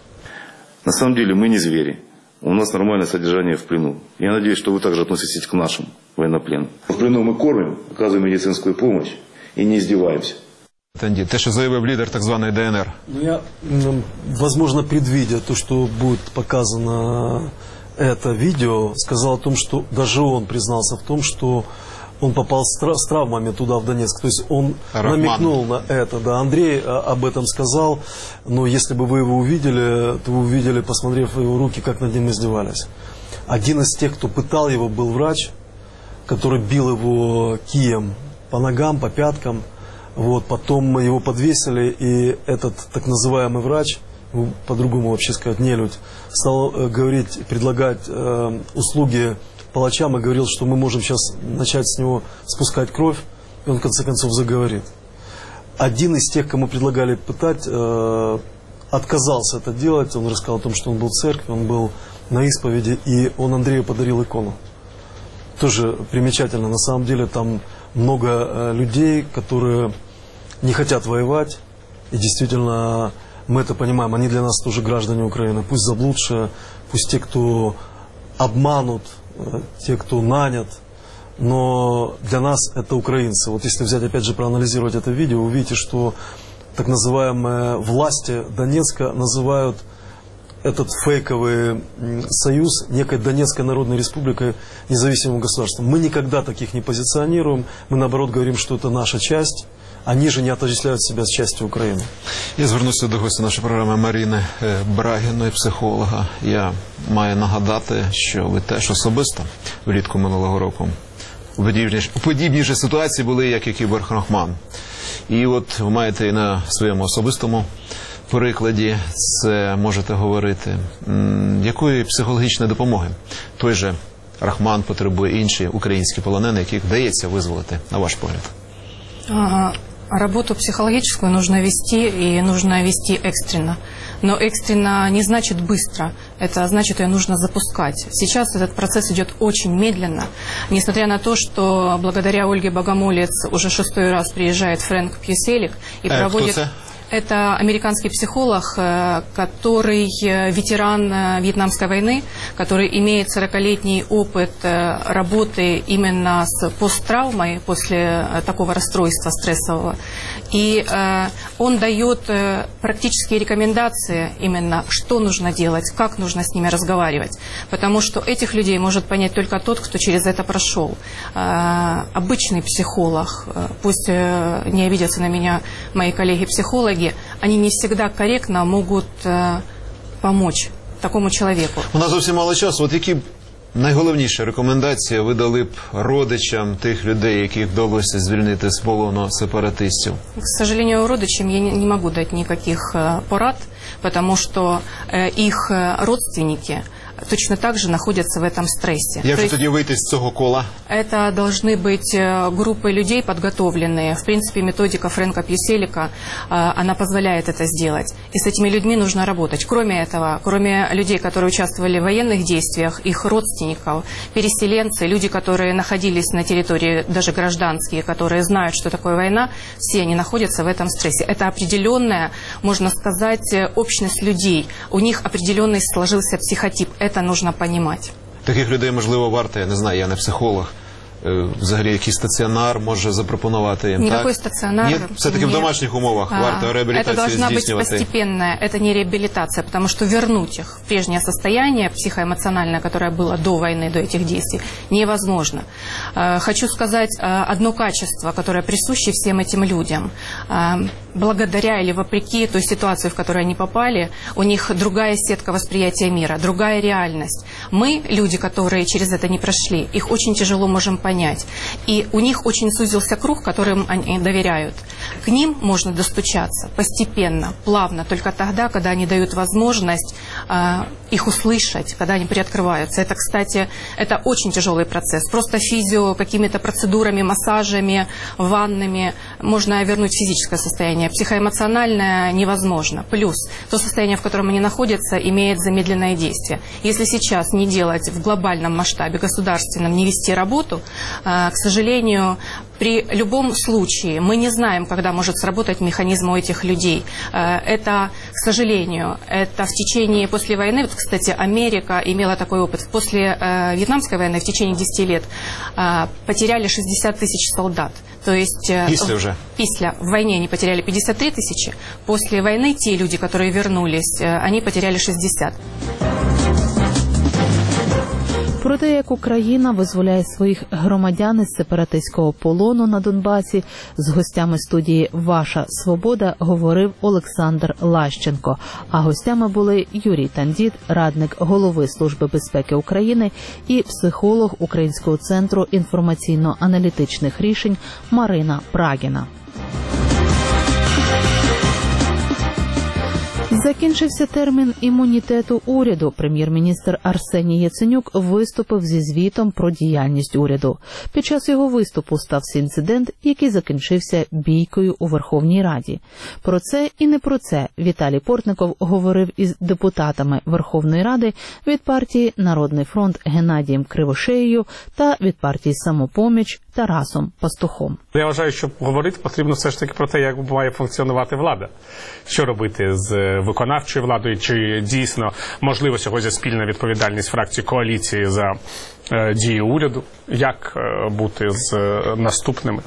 На самом деле мы не звери. У нас нормальное содержание в плену. Я надеюсь, что вы также относитесь к нашим военнопленным. В плену мы кормим, оказываем медицинскую помощь и не издеваемся.
Те, що заявив лідер так званої ДНР.
Я, возможно, предвидя то, что будет показано это видео, сказал о том, что даже он признался в том, что он попал с травмами туда, в Донецк. То есть он намекнул на это. Да, Андрей об этом сказал, но если бы вы его увидели, то вы увидели, посмотрев его руки, как над ним издевались. Один из тех, кто пытал его, был врач, который бил его кием по ногам, по пяткам. Вот, потом его подвесили, и этот так называемый врач, по-другому вообще сказать, нелюдь, стал говорить, предлагать услуги палачам и говорил, что мы можем сейчас начать с него спускать кровь, и он в конце концов заговорит. Один из тех, кому предлагали пытать, отказался это делать. Он рассказал о том, что он был в церкви, он был на исповеди, и он Андрею подарил икону. Тоже примечательно, на самом деле там много людей, которые не хотят воевать, и действительно мы это понимаем, они для нас тоже граждане Украины, пусть заблудшие, пусть те, кто обманут, те, кто нанят, но для нас это украинцы. Вот если взять, опять же, проанализировать это видео, вы увидите, что так называемые власти Донецка называют этот фейковый союз некой Донецкой Народной Республикой независимым государством. Мы никогда таких не позиционируем, мы наоборот говорим, что это наша часть. Они же не отождествляют себя с частью України.
Я звернуся до гостя нашої програми Марини Брагіної, психолога. Я маю нагадати, що ви теж особисто влітку минулого року у подібній же ситуації були, як і Ігор Рахман. І от ви маєте і на своєму особистому прикладі це можете говорити. Якої психологічної допомоги той же Рахман потребує, інші українські полонені, яких вдається визволити, на ваш погляд?
Работу психологическую нужно вести, и нужно вести экстренно. Но экстренно не значит быстро, это значит, ее нужно запускать. Сейчас этот процесс идет очень медленно, несмотря на то, что благодаря Ольге Богомолец уже 6-й раз приезжает Фрэнк Пьюселик и проводит... Это американский психолог, который ветеран Вьетнамской войны, который имеет 40-летний опыт работы именно с посттравмой после такого расстройства стрессового. И он дает практические рекомендации именно, что нужно делать, как нужно с ними разговаривать. Потому что этих людей может понять только тот, кто через это прошел. Обычный психолог, пусть не обидятся на меня мои коллеги-психологи, они не всегда корректно могут помочь такому человеку.
У нас зовсім мало часу. От які найголовніші рекомендації ви дали б родичам тих людей, яких вдалося звільнити з полону сепаратистів?
К сожалению, родичам я не могу дать никаких порад, потому что их родственники точно так же находятся в этом стрессе.
Як же тоді вийти з цього кола?
Это должны быть группы людей подготовленные. В принципе, методика Фрэнка Пьюселика, она позволяет это сделать. И с этими людьми нужно работать. Кроме этого, кроме людей, которые участвовали в военных действиях, их родственников, переселенцы, люди, которые находились на территории, даже гражданские, которые знают, что такое война, все они находятся в этом стрессе. Это определенная, можно сказать, общность людей. У них определенный сложился психотип. Это нужно понимать.
Таких людей, можливо, варто, я не знаю, я не психолог, взагалі якийсь стаціонар може запропонувати їм?
Никакой стационар.
Ні, все-таки в домашніх умовах варто реабілітацію
Это должна быть
здійснювати?
постепенная, это не реабилитация, потому что вернуть их в прежнее состояние психоэмоциональное, которое было до войны, до этих действий, невозможно. Хочу сказать одно качество, которое присуще всем этим людям. Благодаря или вопреки той ситуации, в которую они попали, у них другая сетка восприятия мира, другая реальность. Мы, люди, которые через это не прошли, их очень тяжело можем понять. И у них очень сузился круг, которым они доверяют. К ним можно достучаться постепенно, плавно, только тогда, когда они дают возможность их услышать, когда они приоткрываются. Это, кстати, это очень тяжелый процесс. Просто физио, какими-то процедурами, массажами, ваннами можно вернуть физическое состояние. Психоэмоциональное невозможно. Плюс то состояние, в котором они находятся, имеет замедленное действие. Если сейчас не делать в глобальном масштабе государственном, не вести работу, к сожалению, при любом случае мы не знаем, когда может сработать механизм у этих людей. Это, к сожалению, это в течение, после войны, вот, кстати, Америка имела такой опыт. После Вьетнамской войны в течение 10 лет потеряли 60 тысяч солдат. То есть
після
в войне они потеряли 53 тысячи, после войны те люди, которые вернулись, они потеряли 60.
Про те, як Україна визволяє своїх громадян із сепаратистського полону на Донбасі, з гостями студії «Ваша Свобода» говорив Олександр Лащенко. А гостями були Юрій Тандіт, радник голови Служби безпеки України, і психолог Українського центру інформаційно-аналітичних рішень Марина Прагіна. Закінчився термін імунітету уряду. Прем'єр-міністр Арсеній Яценюк виступив зі звітом про діяльність уряду. Під час його виступу стався інцидент, який закінчився бійкою у Верховній Раді. Про це і не про це Віталій Портников говорив із депутатами Верховної Ради від партії «Народний фронт» Геннадієм Кривошеєю та від партії «Самопоміч» Тарасом Пастухом.
Я вважаю, що говорити потрібно все ж таки про те, як має функціонувати влада. Що робити з виконавчою владою, чи дійсно можливо сьогодні спільна відповідальність фракції коаліції за дії уряду, як бути з наступними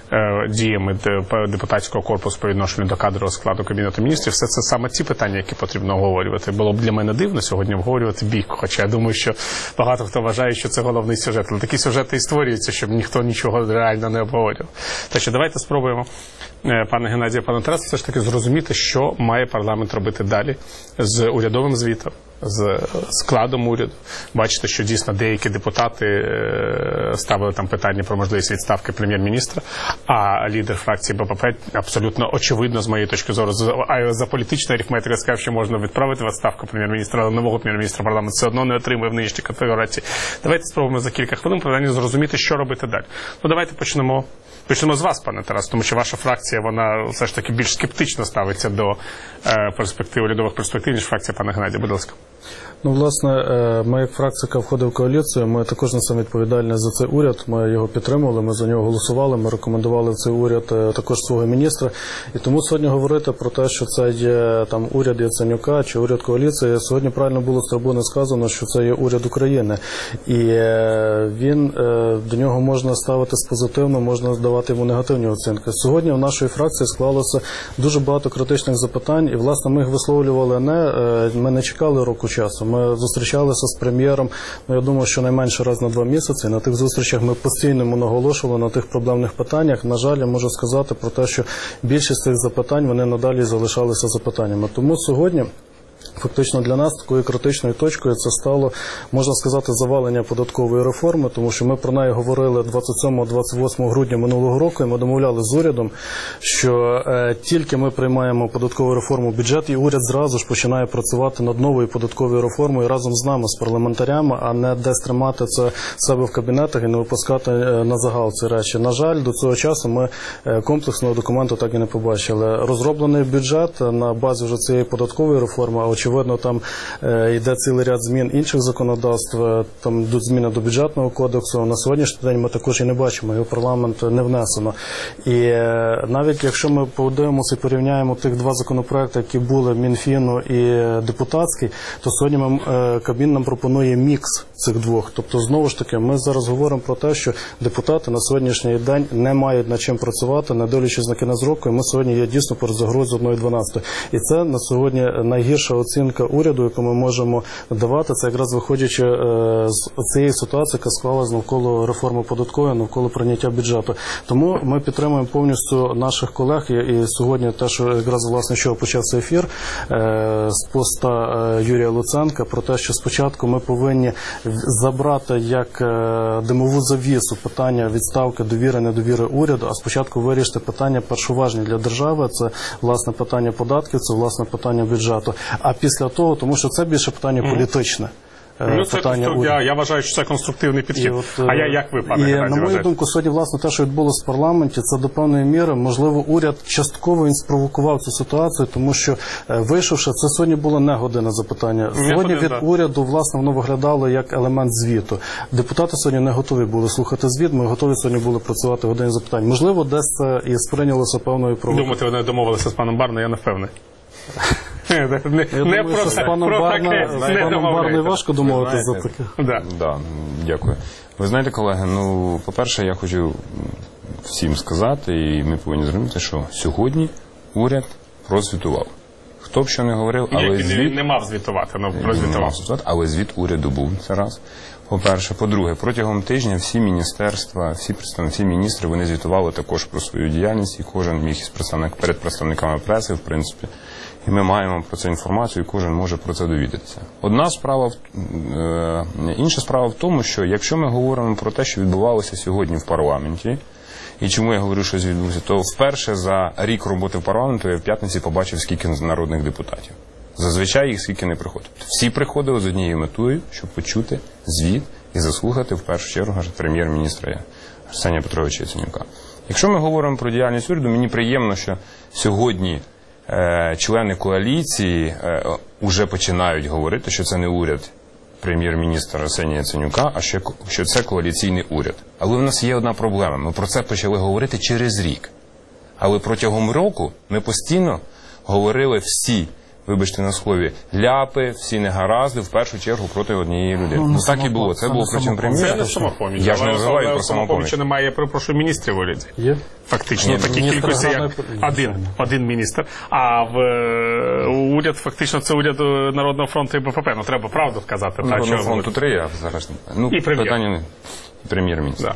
діями депутатського корпусу по відношенню до кадрового складу Кабінету міністрів. Все це саме ті питання, які потрібно обговорювати. Було б для мене дивно сьогодні обговорювати бійку, хоча я думаю, що багато хто вважає, що це головний сюжет. Але такі сюжети і створюються, щоб ніхто нічого реально не обговорював. Так що давайте спробуємо, пане Геннадію, пане Тарасу, все ж таки зрозуміти, що має парламент робити далі з урядовим звітом, з складом уряду. Бачите, що дійсно деякі депутати ставили там питання про можливість відставки прем'єр-міністра, а лідер фракції БПП абсолютно очевидно, з моєї точки зору, за політичної арифметики сказав, що можна відправити відставку прем'єр-міністра, але нового прем'єр-міністра парламент все одно не отримує в нинішній конфігурації. Давайте спробуємо за кілька хвилин принаймні зрозуміти, що робити далі. Ну, давайте почнемо з вас, пане Тарас, тому що ваша фракція, вона все ж таки більш скептично ставиться до перспектив, урядових перспектив, ніж фракція пана Геннадія. Будь ласка.
Ну, власне, ми як фракція, яка входить в коаліцію, ми також несемо відповідальність за цей уряд. Ми його підтримували, ми за нього голосували, ми рекомендували в цей уряд також свого міністра. І тому сьогодні говорити про те, що це є там уряд Яценюка чи уряд коаліції, сьогодні правильно було з трибуни сказано, що це є уряд України. І він, до нього можна ставитись позитивно, можна давати йому негативні оцінки. Сьогодні в нашій фракції склалося дуже багато критичних запитань, і, власне, ми їх висловлювали ми не чекали року часу. Ми зустрічалися з прем'єром, я думаю, що найменше раз на 2 місяці. На тих зустрічах ми постійно наголошували на тих проблемних питаннях. На жаль, я можу сказати про те, що більшість цих запитань, вони надалі залишалися запитаннями. Тому сьогодні фактично для нас такою критичною точкою це стало, можна сказати, завалення податкової реформи, тому що ми про неї говорили 27-28 грудня минулого року, і ми домовляли з урядом, що тільки ми приймаємо податкову реформу бюджет, і уряд зразу ж починає працювати над новою податковою реформою разом з нами, з парламентарями, а не десь тримати це себе в кабінетах і не випускати на загал ці речі. На жаль, до цього часу ми комплексного документу так і не побачили. Розроблений бюджет на базі вже цієї податкової реформи, очевидно, там йде цілий ряд змін інших законодавств, там йдуть зміни до бюджетного кодексу. На сьогоднішній день ми також і не бачимо, його в парламент не внесено. І навіть якщо ми подивимося і порівняємо тих 2 законопроекти, які були Мінфіну і депутатський, то сьогодні Кабмін нам пропонує мікс цих двох. Тобто, знову ж таки, ми зараз говоримо про те, що депутати на сьогоднішній день не мають над чим працювати, не дивлячись на кінець року, і ми сьогодні є дійсно перед загрозою 1,12. І це на сьогодні найгірша оцінка уряду, яку ми можемо давати, це якраз виходячи з цієї ситуації, яка склалась навколо реформи податкової, навколо прийняття бюджету. Тому ми підтримуємо повністю наших колег, і сьогодні те, що якраз власне що почався ефір з поста Юрія Луценка, про те, що спочатку ми повинні забрати як димову завісу питання відставки довіри, недовіри уряду, а спочатку вирішити питання першоважні для держави, це власне питання податків, це власне питання бюджету. А після того, тому що це більше питання політичне.
Я вважаю, що це конструктивний підхід. А як ви, пане Геннадію,
на мою думку, сьогодні, власне, те, що відбулося в парламенті, це до певної міри, можливо, уряд частково він спровокував цю ситуацію, тому що, вийшовши, це сьогодні було не година запитання. Сьогодні від уряду, власне, воно виглядало як елемент звіту. Депутати сьогодні не готові були слухати звіт, ми готові сьогодні були працювати в годині запитань. Можливо, десь це і сприйнялося певною провокацією.
Думаєте, вони домовилися з паном Барною, я не впевнений.
Не про це, про таке. З паном Барною важко домовитися за таке.
Дякую. Ви знаєте, колеги, по-перше, я хочу всім сказати, і ми повинні зрозуміти, що сьогодні уряд прозвітував. Хто б що не говорив, але звіт...
не мав звітувати, прозвітував.
Але звіт уряду був, це раз. По-перше. По-друге, протягом тижня всі міністерства, всі міністри, вони звітували також про свою діяльність, і кожен міг перед представниками преси, в принципі. І ми маємо про це інформацію, і кожен може про це довідатися. Інша справа в тому, що якщо ми говоримо про те, що відбувалося сьогодні в парламенті, і чому я говорю, що відбувся, то вперше за рік роботи в парламенту я в п'ятниці побачив, скільки народних депутатів. Зазвичай їх скільки не приходить. Всі приходили з однією метою, щоб почути звіт і заслухати в першу чергу прем'єр-міністра Арсенія Петровича Яценюка. Якщо ми говоримо про діяльність уряду, мені приємно, що сьогодні члени коаліції вже починають говорити, що це не уряд прем'єр-міністра Арсенія Яценюка, а що це коаліційний уряд. Але в нас є одна проблема. Ми про це почали говорити через рік. Але протягом року ми постійно говорили всі, вибачте на слові, ляпи, всі негаразди, в першу чергу проти однієї людини. Так і було. Це було проти прем'єра.
Це не самопоміч.
Я ж не називаю про
самопоміч. Немає, перепрошую, міністрів в уряді.
Є.
Фактично, такі кількості, як один міністр. А уряд, фактично, це уряд Народного фронту і БПП. Треба правду сказати.
Народного фронту 3, а зараз...
І
прем'єр-міністр.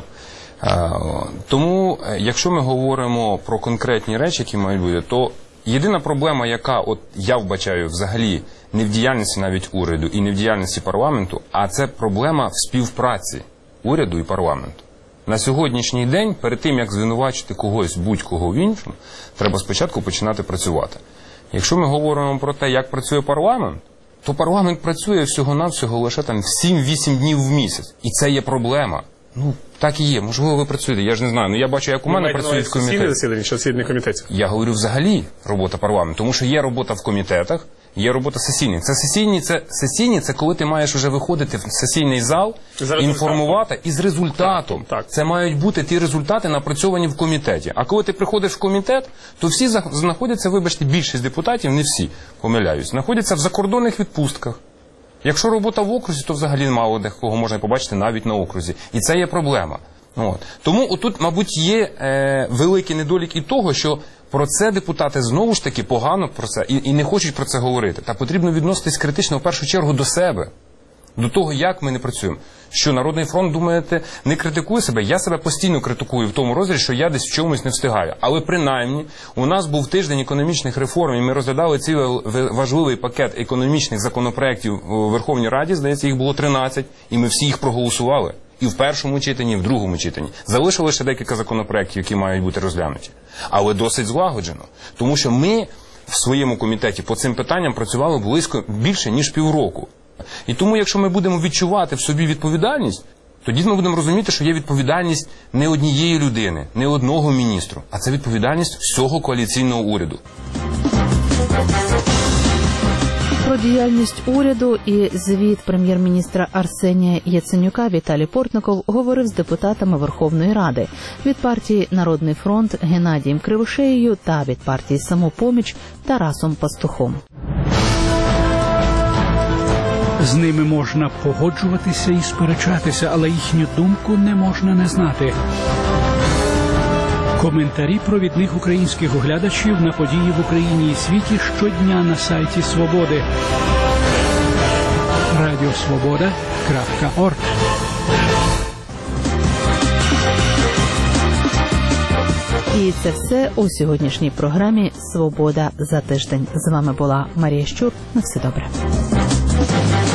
Тому, якщо ми говоримо про конкретні речі, які мають бути, то єдина проблема, яка я вбачаю взагалі не в діяльності навіть уряду і не в діяльності парламенту, а це проблема в співпраці уряду і парламенту. На сьогоднішній день, перед тим, як звинувачити когось, будь-кого в іншому, треба спочатку починати працювати. Якщо ми говоримо про те, як працює парламент, то парламент працює всього-навсього лише 7-8 днів в місяць. І це є проблема. Так і є. Можливо, ви працюєте, я ж не знаю. Я бачу, як у мене працюють в комітеті.
Засідання комітетів?
Я говорю взагалі робота парламенту, тому що є робота в комітетах, є робота сесійних. Сесійні – це коли ти маєш вже виходити в сесійний зал, інформувати і з результатом. Це мають бути ті результати, напрацьовані в комітеті. А коли ти приходиш в комітет, то всі знаходяться, вибачте, більшість депутатів, не всі, помиляюсь, знаходяться в закордонних відпустках. Якщо робота в окрузі, то взагалі мало кого можна побачити навіть на окрузі. І це є проблема. Тому отут, мабуть, є великий недолік і того, що про це депутати знову ж таки погано про це і не хочуть про це говорити. Та потрібно відноситись критично в першу чергу до себе, до того, як ми не працюємо. Що Народний фронт, думаєте, не критикує себе? Я себе постійно критикую в тому розрізі, що я десь в чомусь не встигаю. Але принаймні у нас був тиждень економічних реформ, і ми розглядали цілий важливий пакет економічних законопроєктів у Верховній Раді, здається, їх було 13, і ми всі їх проголосували. І в першому читанні, і в другому читанні. Залишилося ще декілька законопроєктів, які мають бути розглянуті. Але досить злагоджено. Тому що ми в своєму комітеті по цим питанням працювали більше, ніж півроку. І тому, якщо ми будемо відчувати в собі відповідальність, тоді ми будемо розуміти, що є відповідальність не однієї людини, не одного міністру, а це відповідальність всього коаліційного уряду.
Про діяльність уряду і звіт прем'єр-міністра Арсенія Яценюка Віталій Портников говорив з депутатами Верховної Ради від партії «Народний фронт» Геннадієм Кривошеєю та від партії «Самопоміч» Тарасом Пастухом.
З ними можна погоджуватися і сперечатися, але їхню думку не можна не знати. Коментарі провідних українських оглядачів на події в Україні і світі щодня на сайті Свободи. Радіосвобода.орг.
І це все у сьогоднішній програмі «Свобода за тиждень». З вами була Марія Щур. На все добре.